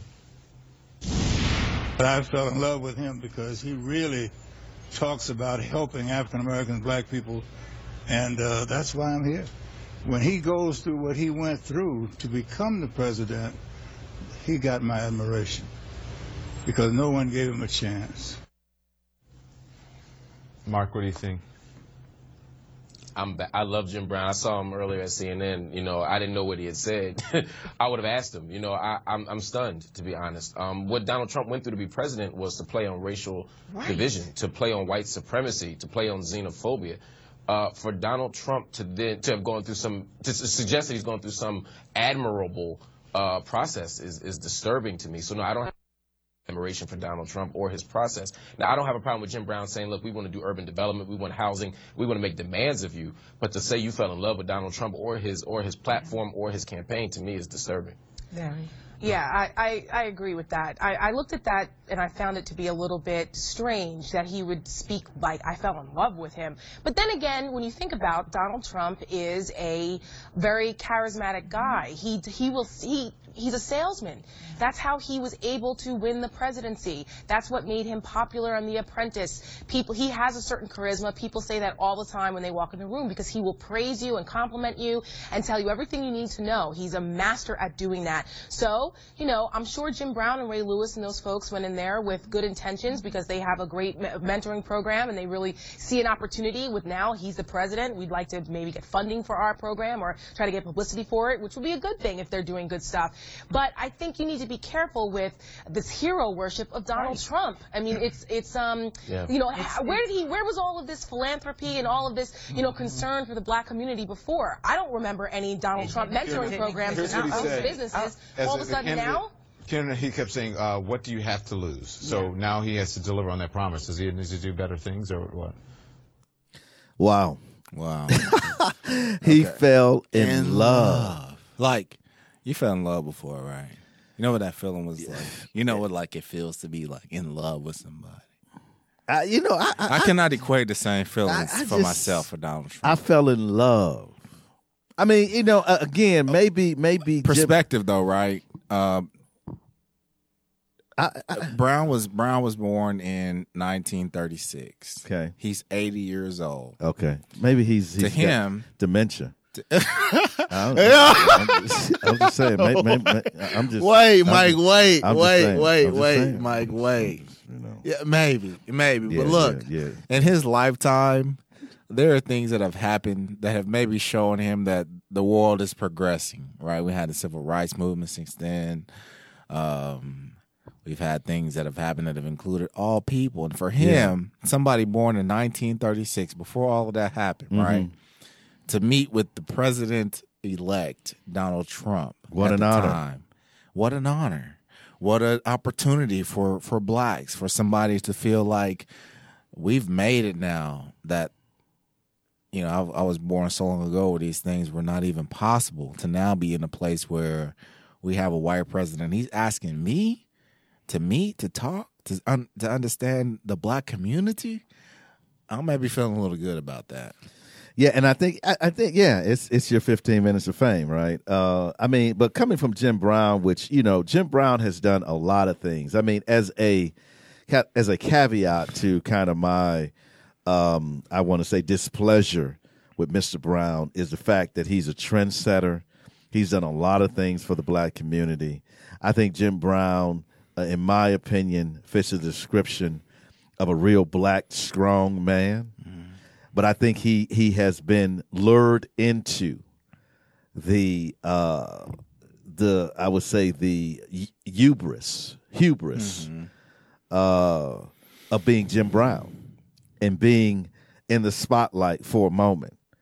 I fell in love with him because he really talks about helping African-Americans, black people, and uh, that's why I'm here. When he goes through what he went through to become the president, he got my admiration because no one gave him a chance. Mark, what do you think? I'm I love Jim Brown. I saw him earlier at C N N. You know, I didn't know what he had said. I would have asked him. You know, I, I'm, I'm stunned, to be honest. Um, what Donald Trump went through to be president was to play on racial right. division, to play on white supremacy, to play on xenophobia. Uh, for Donald Trump to then to have gone through some, to suggest that he's gone through some admirable uh, process is, is disturbing to me. So no, I don't have admiration for Donald Trump or his process. Now, I don't have a problem with Jim Brown saying, look, we want to do urban development, we want housing, we want to make demands of you. But to say you fell in love with Donald Trump or his or his platform or his campaign, to me, is disturbing. Very. Yeah, I, I, I agree with that. I, I looked at that and I found it to be a little bit strange that he would speak like I fell in love with him. But then again, when you think about Donald Trump is a very charismatic guy. He he will he he's a salesman. That's how he was able to win the presidency. That's what made him popular on The Apprentice. People, he has a certain charisma. People say that all the time when they walk in the room because he will praise you and compliment you and tell you everything you need to know. He's a master at doing that. So, you know, I'm sure Jim Brown and Ray Lewis and those folks went in there with good intentions because they have a great mentoring program and they really see an opportunity with now he's the president. We'd like to maybe get funding for our program or try to get publicity for it, which would be a good thing if they're doing good stuff. But I think you need to be careful with this hero worship of Donald right. Trump. I mean, it's it's um yeah. you know it's, where did he where was all of this philanthropy and all of this you know concern for the black community before? I don't remember any Donald Trump mentoring programs and all those businesses. As all of a sudden now. Ken, he kept saying, uh, "What do you have to lose?" So yeah. now he has to deliver on that promise. Does he need to do better things or what? Wow, wow. He okay. fell in, in love. love. Like you fell in love before, right? You know what that feeling was like. You know what like it feels to be like in love with somebody. I, you know, I, I, I cannot equate the same feelings I, I for just, myself for Donald Trump. I fell in love. I mean, you know, uh, again, maybe, maybe perspective Jim, though, right? Uh, I, I, Brown was Brown was born in nineteen thirty-six. Okay, he's eighty years old. Okay, maybe he's, he's to him dementia. I don't know. I'm, just, I'm just saying. Maybe, maybe, maybe, I'm just wait, I'm Mike. just, wait, I'm wait, saying, wait, wait, saying. Mike. Wait. You know. Yeah, maybe, maybe. Yeah, but look, yeah, yeah. in his lifetime, there are things that have happened that have maybe shown him that the world is progressing. Right? We had the civil rights movement since then. Um, we've had things that have happened that have included all people, and for him, yeah. somebody born in nineteen thirty-six, before all of that happened, mm-hmm. right? To meet with the president-elect Donald Trump. What at an the honor! Time. What an honor! What an opportunity for for blacks, for somebody to feel like we've made it now. That you know, I, I was born so long ago where these things were not even possible. To now be in a place where we have a white president. He's asking me to meet, to talk, to un, to understand the black community. I may be feeling a little good about that. Yeah, and I think I, I think yeah, it's it's your fifteen minutes of fame, right? Uh, I mean, but coming from Jim Brown, which you know, Jim Brown has done a lot of things. I mean, as a as a caveat to kind of my, um, I want to say displeasure with Mister Brown is the fact that he's a trendsetter. He's done a lot of things for the black community. I think Jim Brown, uh, in my opinion, fits the description of a real black strong man. Mm. But I think he, he has been lured into the uh, the I would say the hubris hubris mm-hmm. uh, of being Jim Brown and being in the spotlight for a moment.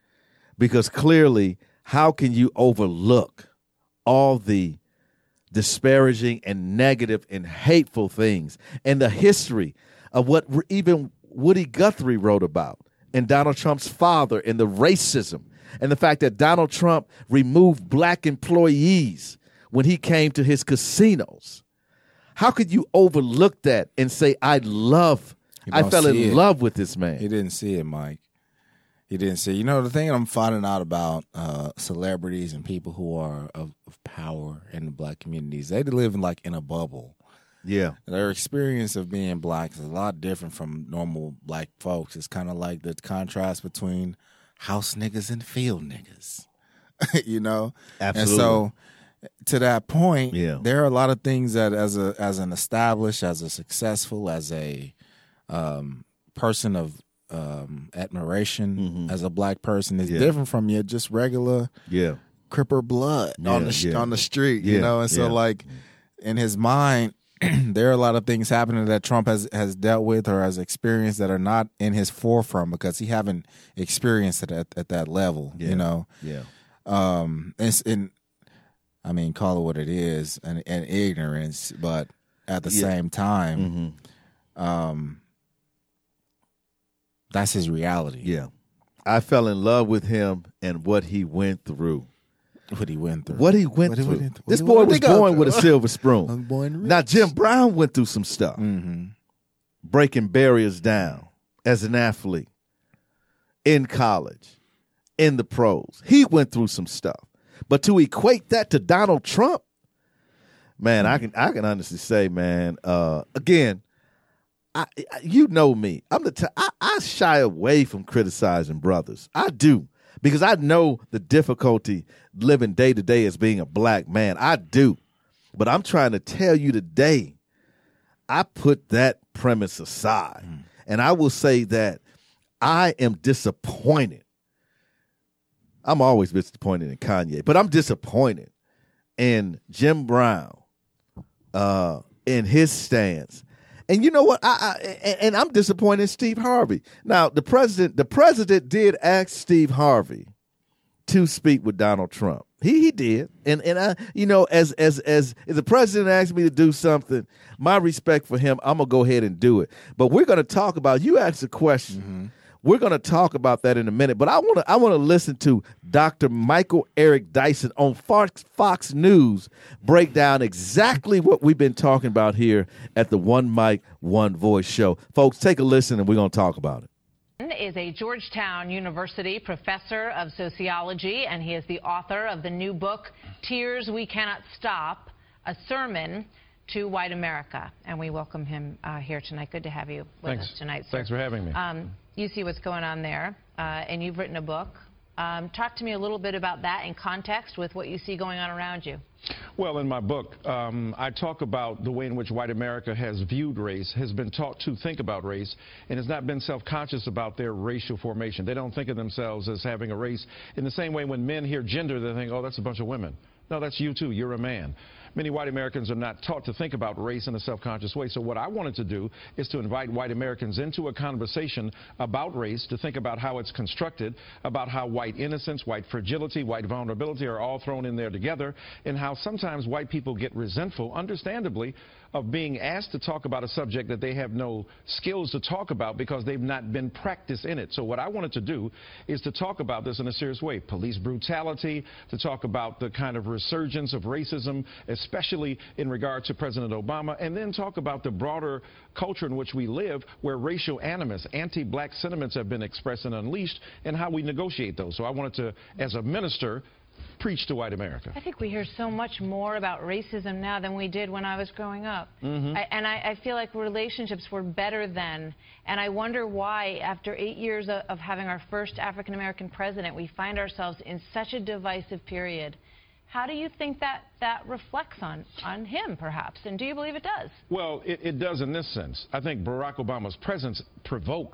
because clearly, how can you overlook all the disparaging and negative and hateful things and the history of what even Woody Guthrie wrote about and Donald Trump's father and the racism and the fact that Donald Trump removed black employees when he came to his casinos? How could you overlook that and say, I love, I fell in it. love with this man? He didn't see it, Mike. He didn't see it. You know, the thing I'm finding out about uh, celebrities and people who are of, of power in the black communities, they live in, like in a bubble. Yeah. Their experience of being black is a lot different from normal black folks. It's kind of like the contrast between house niggas and field niggas, you know? Absolutely. And so to that point, yeah. there are a lot of things that as a as an established, as a successful, as a um, person of um, admiration, mm-hmm. as a black person is yeah. different from your just regular yeah. Cripper blood yeah, on the yeah. on the street, yeah, you know? And so yeah. like in his mind, there are a lot of things happening that Trump has, has dealt with or has experienced that are not in his forefront because he haven't experienced it at, at that level, yeah. you know? Yeah. Um, it's in, I mean, call it what it is, and, and ignorance, but at the yeah. same time, mm-hmm. um, that's his reality. Yeah. I fell in love with him and what he went through. What he went through. What he went what he through. went through. This What boy did was he go born through? with a silver spoon. I'm born rich. Now, Jim Brown went through some stuff, mm-hmm. breaking barriers down as an athlete in college, in the pros. He went through some stuff. But to equate that to Donald Trump, man, I can I can honestly say, man, uh, again, I, you know me. I'm the t- I, I shy away from criticizing brothers. I do. Because I know the difficulty living day to day as being a black man. I do. But I'm trying to tell you today, I put that premise aside. Mm. And I will say that I am disappointed. I'm always disappointed in Kanye, but I'm disappointed in Jim Brown, uh, in his stance. And you know what? I, I and I'm disappointed in Steve Harvey. Now, the president, the president did ask Steve Harvey to speak with Donald Trump. He he did, and and I, you know, as as as if the president asked me to do something, my respect for him, I'm gonna go ahead and do it. But we're gonna talk about. You asked a question. Mm-hmm. We're gonna talk about that in a minute. But I want to I want to listen to Doctor Michael Eric Dyson on Fox Fox News break down exactly what we've been talking about here at the One Mic, One Voice show. Folks, take a listen, and we're gonna talk about it. Is a Georgetown University professor of sociology, and he is the author of the new book, Tears We Cannot Stop, a sermon to white America. And we welcome him uh, here tonight. Good to have you with Thanks. us tonight, sir. Thanks for having me. Um, you see what's going on there, uh, and you've written a book. Um, talk to me a little bit about that in context with what you see going on around you. Well, in my book, um, I talk about the way in which white America has viewed race, has been taught to think about race, and has not been self-conscious about their racial formation. They don't think of themselves as having a race in the same way when men hear gender, they think, oh, that's a bunch of women. No, that's you too. You're a man. Many white Americans are not taught to think about race in a self-conscious way. So what I wanted to do is to invite white Americans into a conversation about race, to think about how it's constructed, about how white innocence, white fragility, white vulnerability are all thrown in there together, and how sometimes white people get resentful, understandably, of being asked to talk about a subject that they have no skills to talk about because they've not been practiced in it. So what I wanted to do is to talk about this in a serious way. Police brutality, to talk about the kind of resurgence of racism, especially in regard to President Obama, and then talk about the broader culture in which we live, where racial animus, anti-black sentiments have been expressed and unleashed, and how we negotiate those. So I wanted to, as a minister, preach to white America. I think we hear so much more about racism now than we did when I was growing up. Mm-hmm. I, and I, I feel like relationships were better then. And I wonder why, after eight years of, of having our first African-American president, we find ourselves in such a divisive period. How do you think that that reflects on, on him, perhaps? And do you believe it does? Well, it, it does in this sense. I think Barack Obama's presence provoked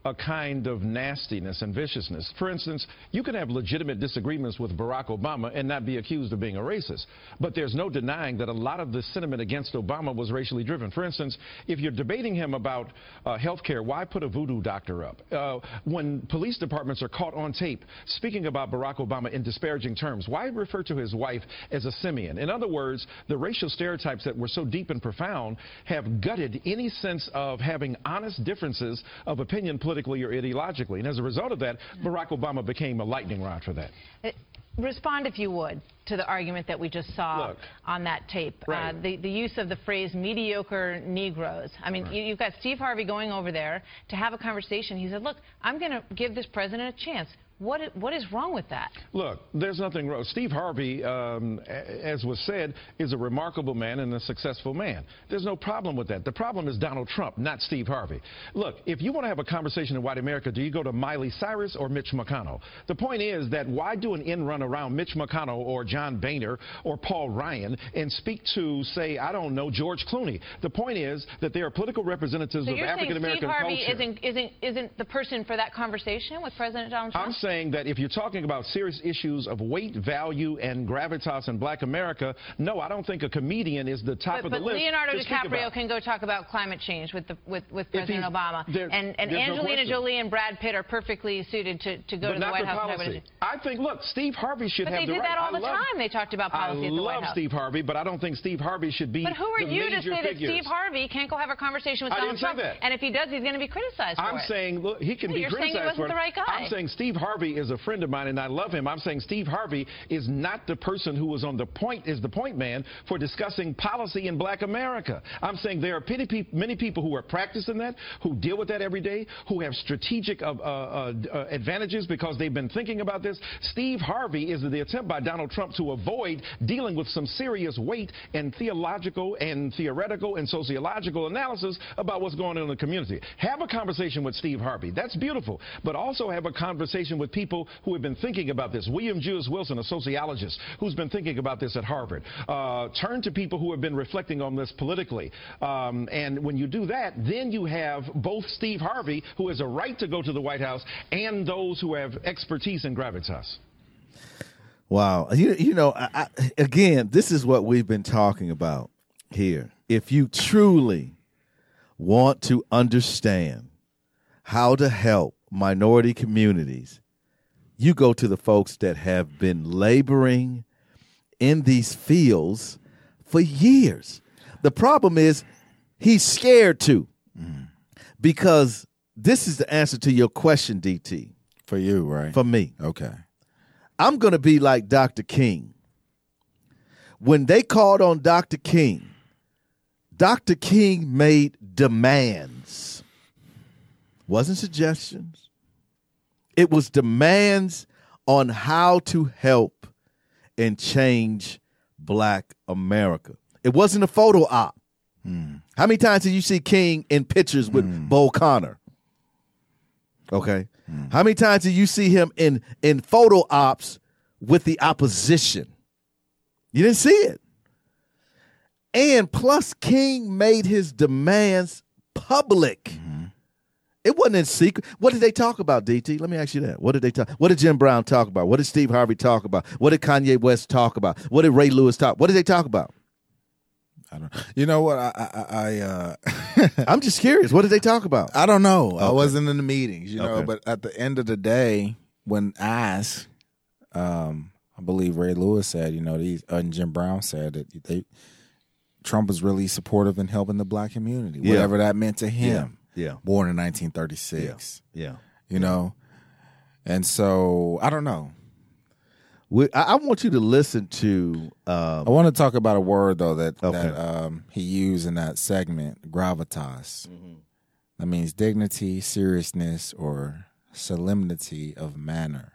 a kind of nastiness and viciousness. For instance, you can have legitimate disagreements with Barack Obama and not be accused of being a racist. But there's no denying that a lot of the sentiment against Obama was racially driven. For instance, if you're debating him about uh, health care, why put a voodoo doctor up? Uh, when police departments are caught on tape speaking about Barack Obama in disparaging terms, why refer to his wife as a simian? In other words, the racial stereotypes that were so deep and profound have gutted any sense of having honest differences of opinion politically or ideologically. And as a result of that, Barack Obama became a lightning rod for that. It, respond, if you would, to the argument that we just saw Look, on that tape. right. Uh, the, the use of the phrase mediocre Negroes. I mean, Right. you, you've got Steve Harvey going over there to have a conversation. He said, look, I'm going to give this president a chance. What, i- what is wrong with that? Look, there's nothing wrong. Steve Harvey, um, a- as was said, is a remarkable man and a successful man. There's no problem with that. The problem is Donald Trump, not Steve Harvey. Look, if you want to have a conversation in white America, do you go to Miley Cyrus or Mitch McConnell? The point is that why do an end run around Mitch McConnell or John Boehner or Paul Ryan and speak to, say, I don't know, George Clooney? The point is that they are political representatives So of you're saying African Steve American Harvey culture. isn't, isn't, isn't the person for that conversation with President Donald Trump? I'm saying that if you're talking about serious issues of weight, value, and gravitas in black America, no, I don't think a comedian is the top But, of the but list. Leonardo to speak DiCaprio about. can go talk about climate change with the, with, with President he's- Obama, there- and, and there's no Angelina question. Jolie and Brad Pitt are perfectly suited to, to go but to the not White for House. and have policy. it- I think, look, Steve Harvey should But have they the did right. that all I the love, time. They talked about policy I at the White love House. Steve Harvey, but I don't think Steve Harvey should be But who are the you to major say that figures. Steve Harvey can't go have a conversation with I Donald didn't say Trump? that. And if he does, he's going to be criticized for I'm it. saying, look, he can Yeah, be you're saying he criticized wasn't for the it. right guy. I'm saying Steve Harvey is a friend of mine, and I love him. I'm saying Steve Harvey is not the person who was on the point, is the point man for discussing policy in black America. I'm saying there are many people, many people who are practicing that, who deal with that every day, who have strategic uh, uh, uh, advantages because they've been thinking about this. Steve Harvey is the attempt by Donald Trump to avoid dealing with some serious weight and theological and theoretical and sociological analysis about what's going on in the community. Have a conversation with Steve Harvey. That's beautiful. But also have a conversation with people who have been thinking about this. William Jewis Wilson, a sociologist who's been thinking about this at Harvard. Uh, turn to people who have been reflecting on this politically. Um, and when you do that, then you have both Steve Harvey, who has a right to go to the White House, and those who have expertise in gravitas. Wow. You, you know, I, I, again, this is what we've been talking about here. If you truly want to understand how to help minority communities, you go to the folks that have been laboring in these fields for years. The problem is he's scared to, mm. because this is the answer to your question, D T. For you, right? For me. Okay. I'm going to be like Doctor King. When they called on Doctor King, Doctor King made demands. Wasn't suggestions. It was demands on how to help and change black America. It wasn't a photo op. Hmm. How many times did you see King in pictures with hmm. Bo Connor? Okay. Hmm. How many times did you see him in, in photo ops with the opposition? You didn't see it. And plus, King made his demands public. Mm-hmm. It wasn't in secret. What did they talk about, D T? Let me ask you that. What did they talk? What did Jim Brown talk about? What did Steve Harvey talk about? What did Kanye West talk about? What did Ray Lewis talk? What did they talk about? I don't. You know what? I I, I uh, I'm just curious. What did they talk about? I don't know. Okay. I wasn't in the meetings, you know. Okay. But at the end of the day, when asked, um, I believe Ray Lewis said, you know, these uh, and Jim Brown said that they. Trump was really supportive in helping the black community, yeah. whatever that meant to him. Yeah. yeah. Born in nineteen thirty-six. Yeah. yeah. You know? And so, I don't know. We, I, I want you to listen to... Um, I want to talk about a word, though, that, okay. that um, he used in that segment, gravitas. Mm-hmm. That means dignity, seriousness, or solemnity of manner.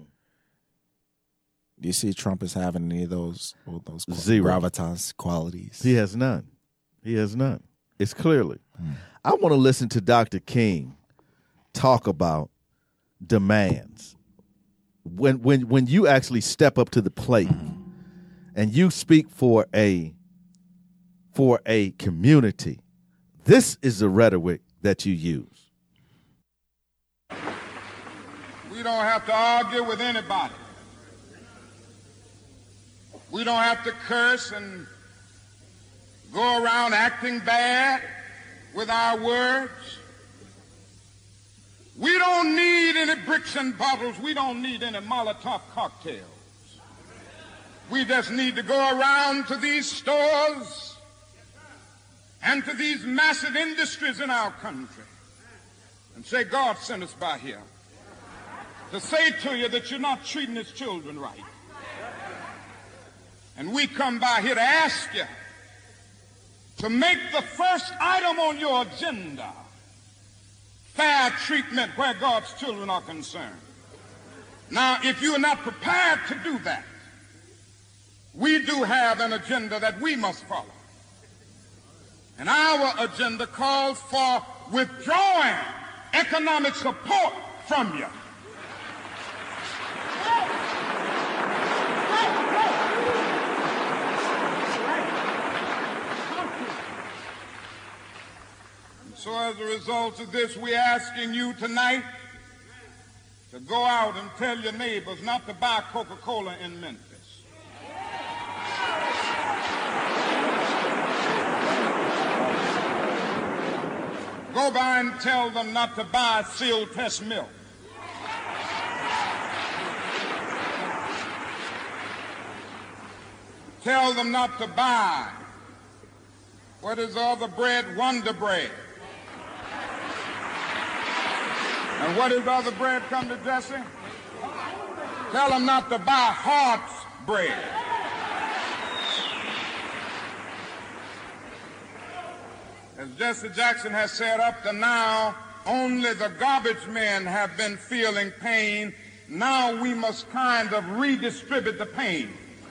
Do you see Trump as having any of those those Zero. gravitas qualities? He has none. He has none. It's clearly. Hmm. I want to listen to Doctor King talk about demands. When when when you actually step up to the plate mm-hmm. and you speak for a for a community, this is the rhetoric that you use. We don't have to argue with anybody. We don't have to curse and go around acting bad with our words. We don't need any bricks and bottles. We don't need any Molotov cocktails. We just need to go around to these stores and to these massive industries in our country and say, God sent us by here to say to you that you're not treating his children right. And we come by here to ask you to make the first item on your agenda fair treatment where God's children are concerned. Now, if you are not prepared to do that, we do have an agenda that we must follow. And our agenda calls for withdrawing economic support from you. So as a result of this, we're asking you tonight to go out and tell your neighbors not to buy Coca-Cola in Memphis. Go by and tell them not to buy sealed test milk. Tell them not to buy, what is the other bread? Wonder Bread. And what is the other bread come to Jesse? Tell them not to buy Hart's bread. As Jesse Jackson has said, up to now, only the garbage men have been feeling pain. Now we must kind of redistribute the pain.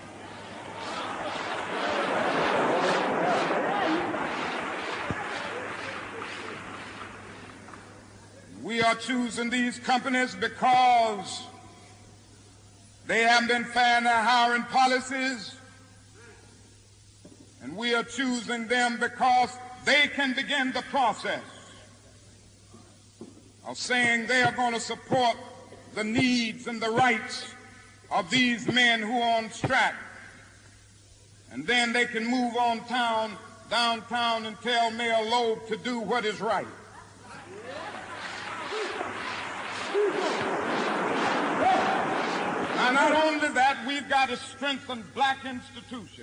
We are choosing these companies because they have been fair in their hiring policies, and we are choosing them because they can begin the process of saying they are going to support the needs and the rights of these men who are on strike. And then they can move on town, downtown and tell Mayor Loeb to do what is right. Now, not only that, we've got to strengthen black institutions.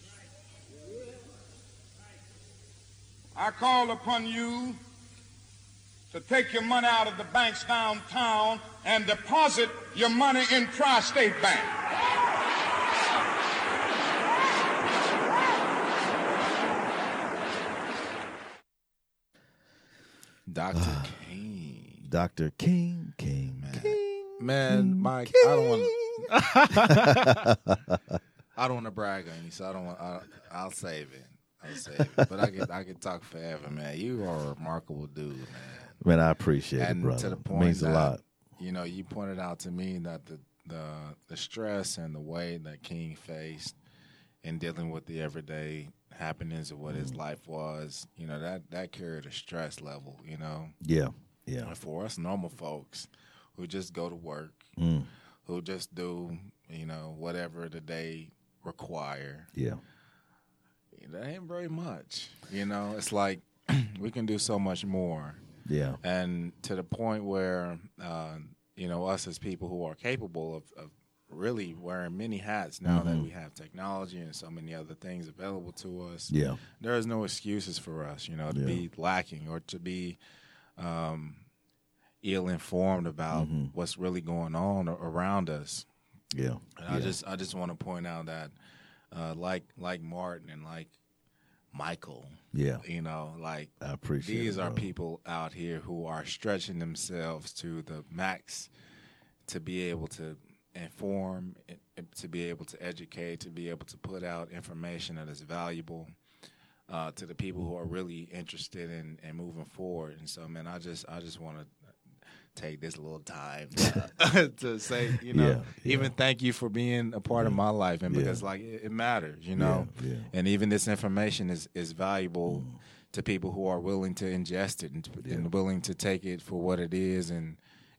I call upon you to take your money out of the banks downtown and deposit your money in Tri-State Bank. Doctor King. Doctor King, King, man. King. Man, King, Mike, King. I don't want I don't want to brag on you, so I don't want I, I'll save it. I'll save it. But I could I could talk forever, man. You are a remarkable dude, man. Man, I appreciate and it, brother. To the point it means that, a lot. You know, you pointed out to me that the, the the stress and the way that King faced in dealing with the everyday happenings of what mm. his life was, you know, that, that carried a stress level, you know. Yeah, yeah. And for us normal folks who just go to work, mm. who just do, you know, whatever the day require. Yeah. That ain't very much, you know. It's like we can do so much more. Yeah. And to the point where, uh, you know, us as people who are capable of, of really wearing many hats now mm-hmm. that we have technology and so many other things available to us. Yeah. There is no excuses for us, you know, to yeah. be lacking or to be um, ill-informed about mm-hmm. what's really going on around us. Yeah. And yeah. I just I just want to point out that uh, like like Martin and like Michael, yeah, you know, like I appreciate these it, are bro. people out here who are stretching themselves to the max to be able to inform, to be able to educate, to be able to put out information that is valuable uh, to the people who are really interested in, in moving forward. And so, man, I just I just want to take this little time to, to say, you know, yeah, yeah. even thank you for being a part yeah. of my life, and yeah. because like it, it matters, you know, yeah, yeah. and even this information is is valuable mm. to people who are willing to ingest it and, yeah. and willing to take it for what it is and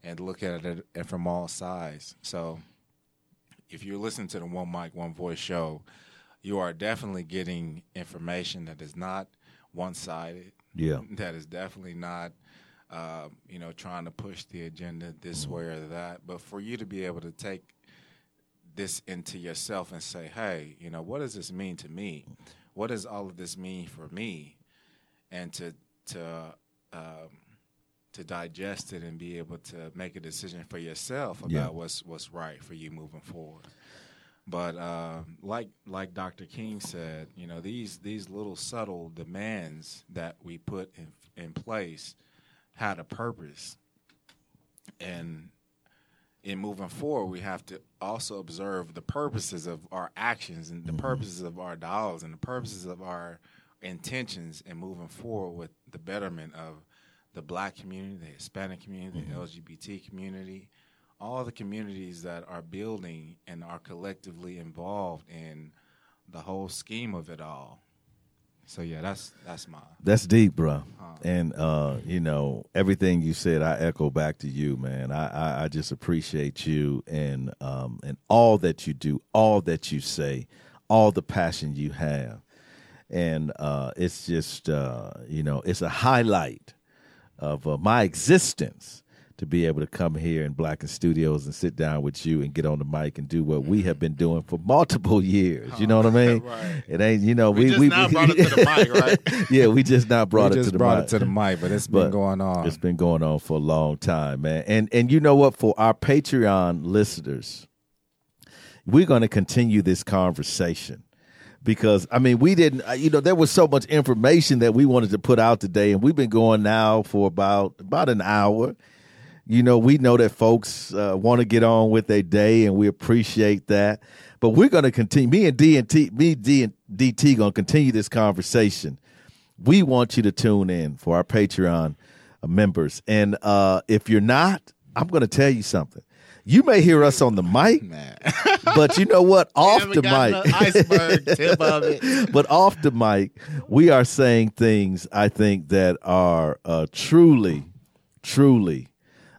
and look at it from all sides. So if you're listening to the One Mic, One Voice show, you are definitely getting information that is not one-sided. Yeah. That is definitely not, uh, you know, trying to push the agenda this Mm-hmm. way or that. But for you to be able to take this into yourself and say, hey, you know, what does this mean to me? What does all of this mean for me? And to to um, to digest it and be able to make a decision for yourself about Yeah. what's what's right for you moving forward. But uh, like like Doctor King said, you know, these these little subtle demands that we put in in place had a purpose. And in moving forward, we have to also observe the purposes of our actions and the Mm-hmm. purposes of our dollars and the purposes of our intentions in moving forward with the betterment of the black community, the Hispanic community, Mm-hmm. the L G B T community, all the communities that are building and are collectively involved in the whole scheme of it all. So yeah, that's that's my That's deep, bro. And uh, you know, everything you said, I echo back to you, man. I, I, I just appreciate you and um and all that you do, all that you say, all the passion you have. And uh, it's just uh, you know, it's a highlight of uh, my existence to be able to come here in Blacken Studios and sit down with you and get on the mic and do what we have been doing for multiple years. You know what I mean? Right. It ain't, you know, We we just we, now we brought it to the mic, right? Yeah, we just now brought We it just to the brought mic. it to the mic, but it's been going on. It's been going on for a long time, man. And and you know what? For our Patreon listeners, we're going to continue this conversation. Because, I mean, we didn't, you know, there was so much information that we wanted to put out today, and we've been going now for about about an hour. You know, we know that folks uh, want to get on with their day, and we appreciate that. But we're going to continue. Me and D and T, me D and D T, going to continue this conversation. We want you to tune in for our Patreon uh, members, and uh, if you're not, I'm going to tell you something. You may hear us on the mic, but you know what? Off the mic, iceberg tip of it. but off the mic, we are saying things I think that are uh, truly, truly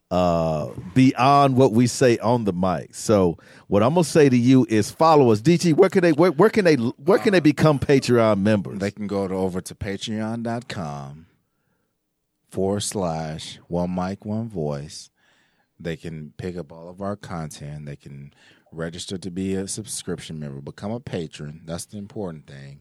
uh, beyond what we say on the mic. So, what I'm gonna say to you is, follow us. D T, where can they where, where can they where can they become Patreon members? They can go to, over to patreon.com forward slash one mic, one voice. They can pick up all of our content. They can register to be a subscription member, become a patron. That's the important thing.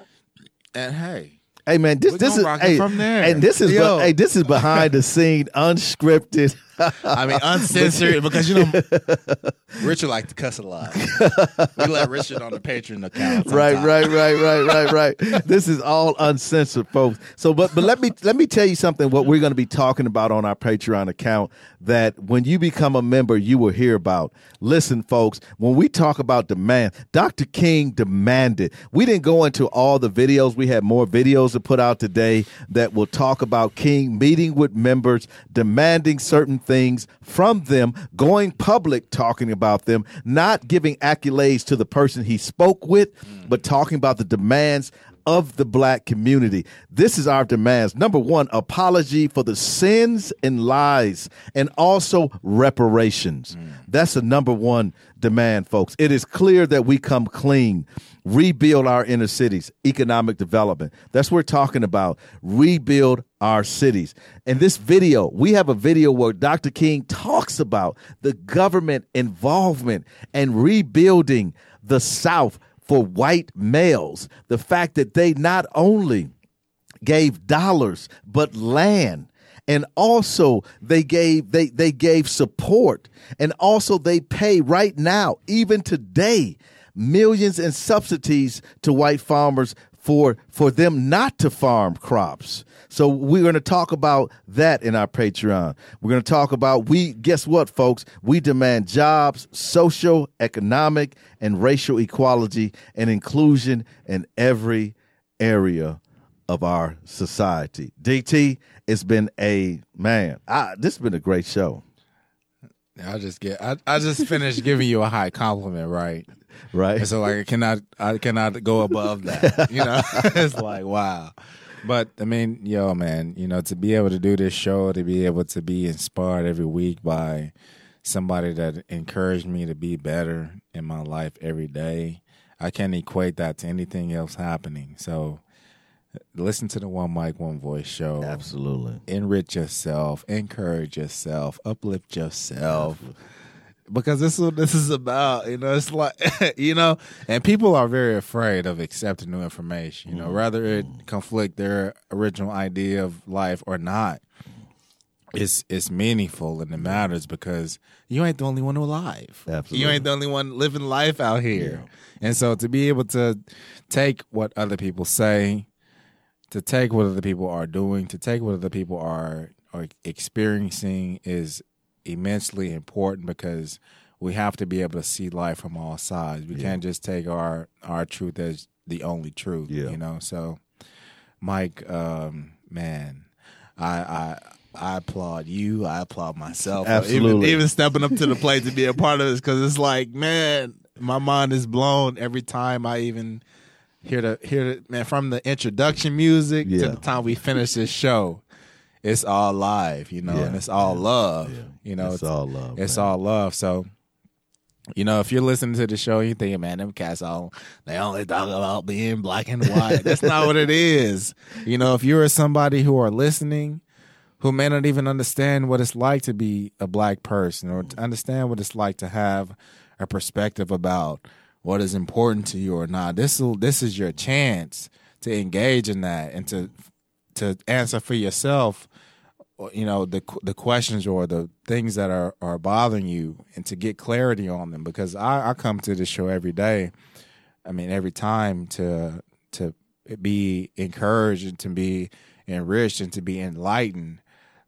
And hey, Hey man, this we're this gonna is rock it hey, from there. and this is Yo. be- hey this is behind the scene, unscripted. I mean, uncensored, because, you know, Richard like to cuss a lot. We let Richard on the Patreon account. Right, sometimes. right, right, right, right, right. This is all uncensored, folks. So, but but let me let me tell you something. What we're going to be talking about on our Patreon account, that when you become a member, you will hear about. Listen, folks, when we talk about demand, Doctor King demanded. We didn't go into all the videos. We had more videos to put out today that will talk about King meeting with members, demanding certain things from them, going public talking about them, not giving accolades to the person he spoke with, but talking about the demands of the black community. This is our demands. Number one, apology for the sins and lies, and also reparations. That's the number one demand, folks. It is clear that we come clean, rebuild our inner cities, economic development. That's what we're talking about. Rebuild our cities. In this video, we have a video where Doctor King talks about the government involvement and rebuilding the South for white males. The fact that they not only gave dollars, but land. And also they gave they they gave support. And also they pay right now, even today, millions in subsidies to white farmers for for them not to farm crops. So we're going to talk about that in our Patreon. We're going to talk about, we guess what, folks? We demand jobs, social, economic, and racial equality and inclusion in every area of our society. D T, it's been a man. I, this has been a great show. I just get. I, I just finished giving you a high compliment, right? Right. And so like I cannot. I cannot go above that. You know, it's like wow. But I mean, yo, man, you know, to be able to do this show, to be able to be inspired every week by somebody that encouraged me to be better in my life every day, I can't equate that to anything else happening. So listen to the One Mic, One Voice show. Absolutely. Enrich yourself, encourage yourself, uplift yourself. Absolutely. Because this is what this is about, you know. It's like, you know, and people are very afraid of accepting new information, you know, mm-hmm. whether it conflict their original idea of life or not. It's it's meaningful and it matters because you ain't the only one alive. Absolutely. You ain't the only one living life out here. Yeah. And so to be able to take what other people say, to take what other people are doing, to take what other people are are experiencing is immensely important because we have to be able to see life from all sides. We yeah. can't just take our our truth as the only truth. Yeah. You know. So, Mike, um, man, I I I applaud you. I applaud myself. Absolutely. Even, even stepping up to the plate to be a part of this because it's like, man, my mind is blown every time I even hear the hear the man from the introduction music yeah. to the time we finish this show. It's all live, you know, yeah. and it's all yeah. love. Yeah. You know, it's, it's all love. It's man. all love. So, you know, if you're listening to the show, you think, man, them cats all they only talk about being black and white. That's not what it is. You know, if you're somebody who are listening, who may not even understand what it's like to be a black person, or to understand what it's like to have a perspective about what is important to you or not, this will this is your chance to engage in that and to to answer for yourself, you know, the the questions or the things that are, are bothering you and to get clarity on them. Because I, I come to this show every day, I mean, every time to to be encouraged and to be enriched and to be enlightened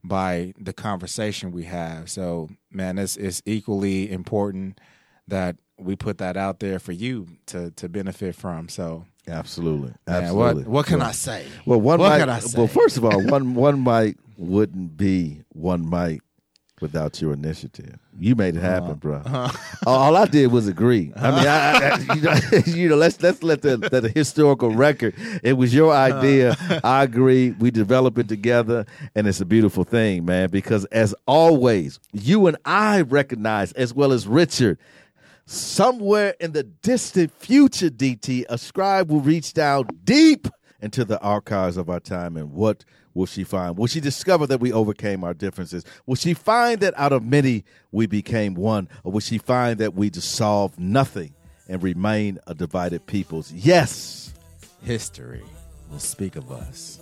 by the conversation we have. So, man, it's, it's equally important that we put that out there for you to, to benefit from. So, Absolutely. Man, Absolutely. what what can well, I say? Well, one what mic, can I say? Well, first of all, one one mic wouldn't be one mic without your initiative. You made it happen, uh, bro. Uh, all I did was agree. I mean, I, I, you, know, you know, let's let's let the, the historical record. It was your idea. Uh, I agree. We develop it together, and it's a beautiful thing, man. Because as always, you and I recognize, as well as Richard, somewhere in the distant future, D T, a scribe will reach down deep into the archives of our time, and what will she find? Will she discover that we overcame our differences? Will she find that out of many we became one? Or will she find that we dissolved nothing and remain a divided peoples? Yes, history will speak of us.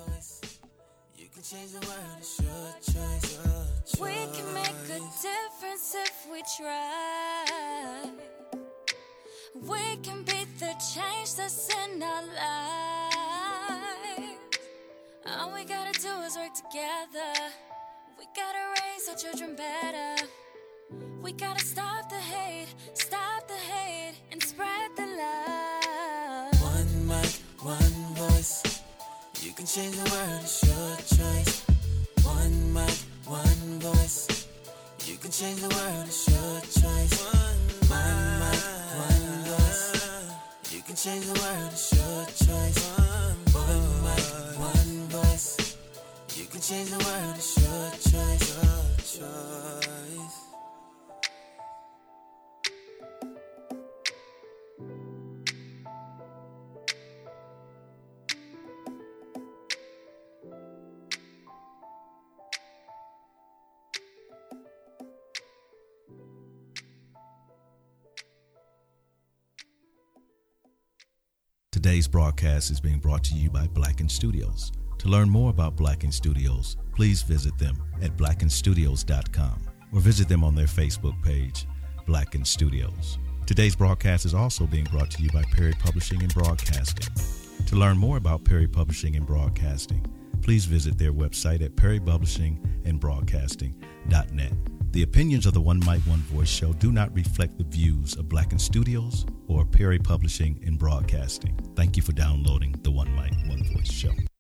We can make a difference if we try. We can be the change that's in our lives. All we gotta do is work together. We gotta raise our children better. We gotta stop the hate, stop the hate, and spread the love. One mic, one voice. You can change the world, it's your choice. One mic, one voice. You can change the world, it's your choice. One mic, one voice. You can change the world, it's your choice. One mic, one voice. You can change the world, it's your choice. Your choice. Today's broadcast is being brought to you by Blacken Studios. To learn more about Blacken Studios, please visit them at blacken studios dot com or visit them on their Facebook page, Blacken Studios. Today's broadcast is also being brought to you by Perry Publishing and Broadcasting. To learn more about Perry Publishing and Broadcasting, please visit their website at perry publishing and broadcasting dot net. The opinions of the One Mic, One Voice show do not reflect the views of Blacken Studios or Perry Publishing and Broadcasting. Thank you for downloading the One Mic, One Voice show.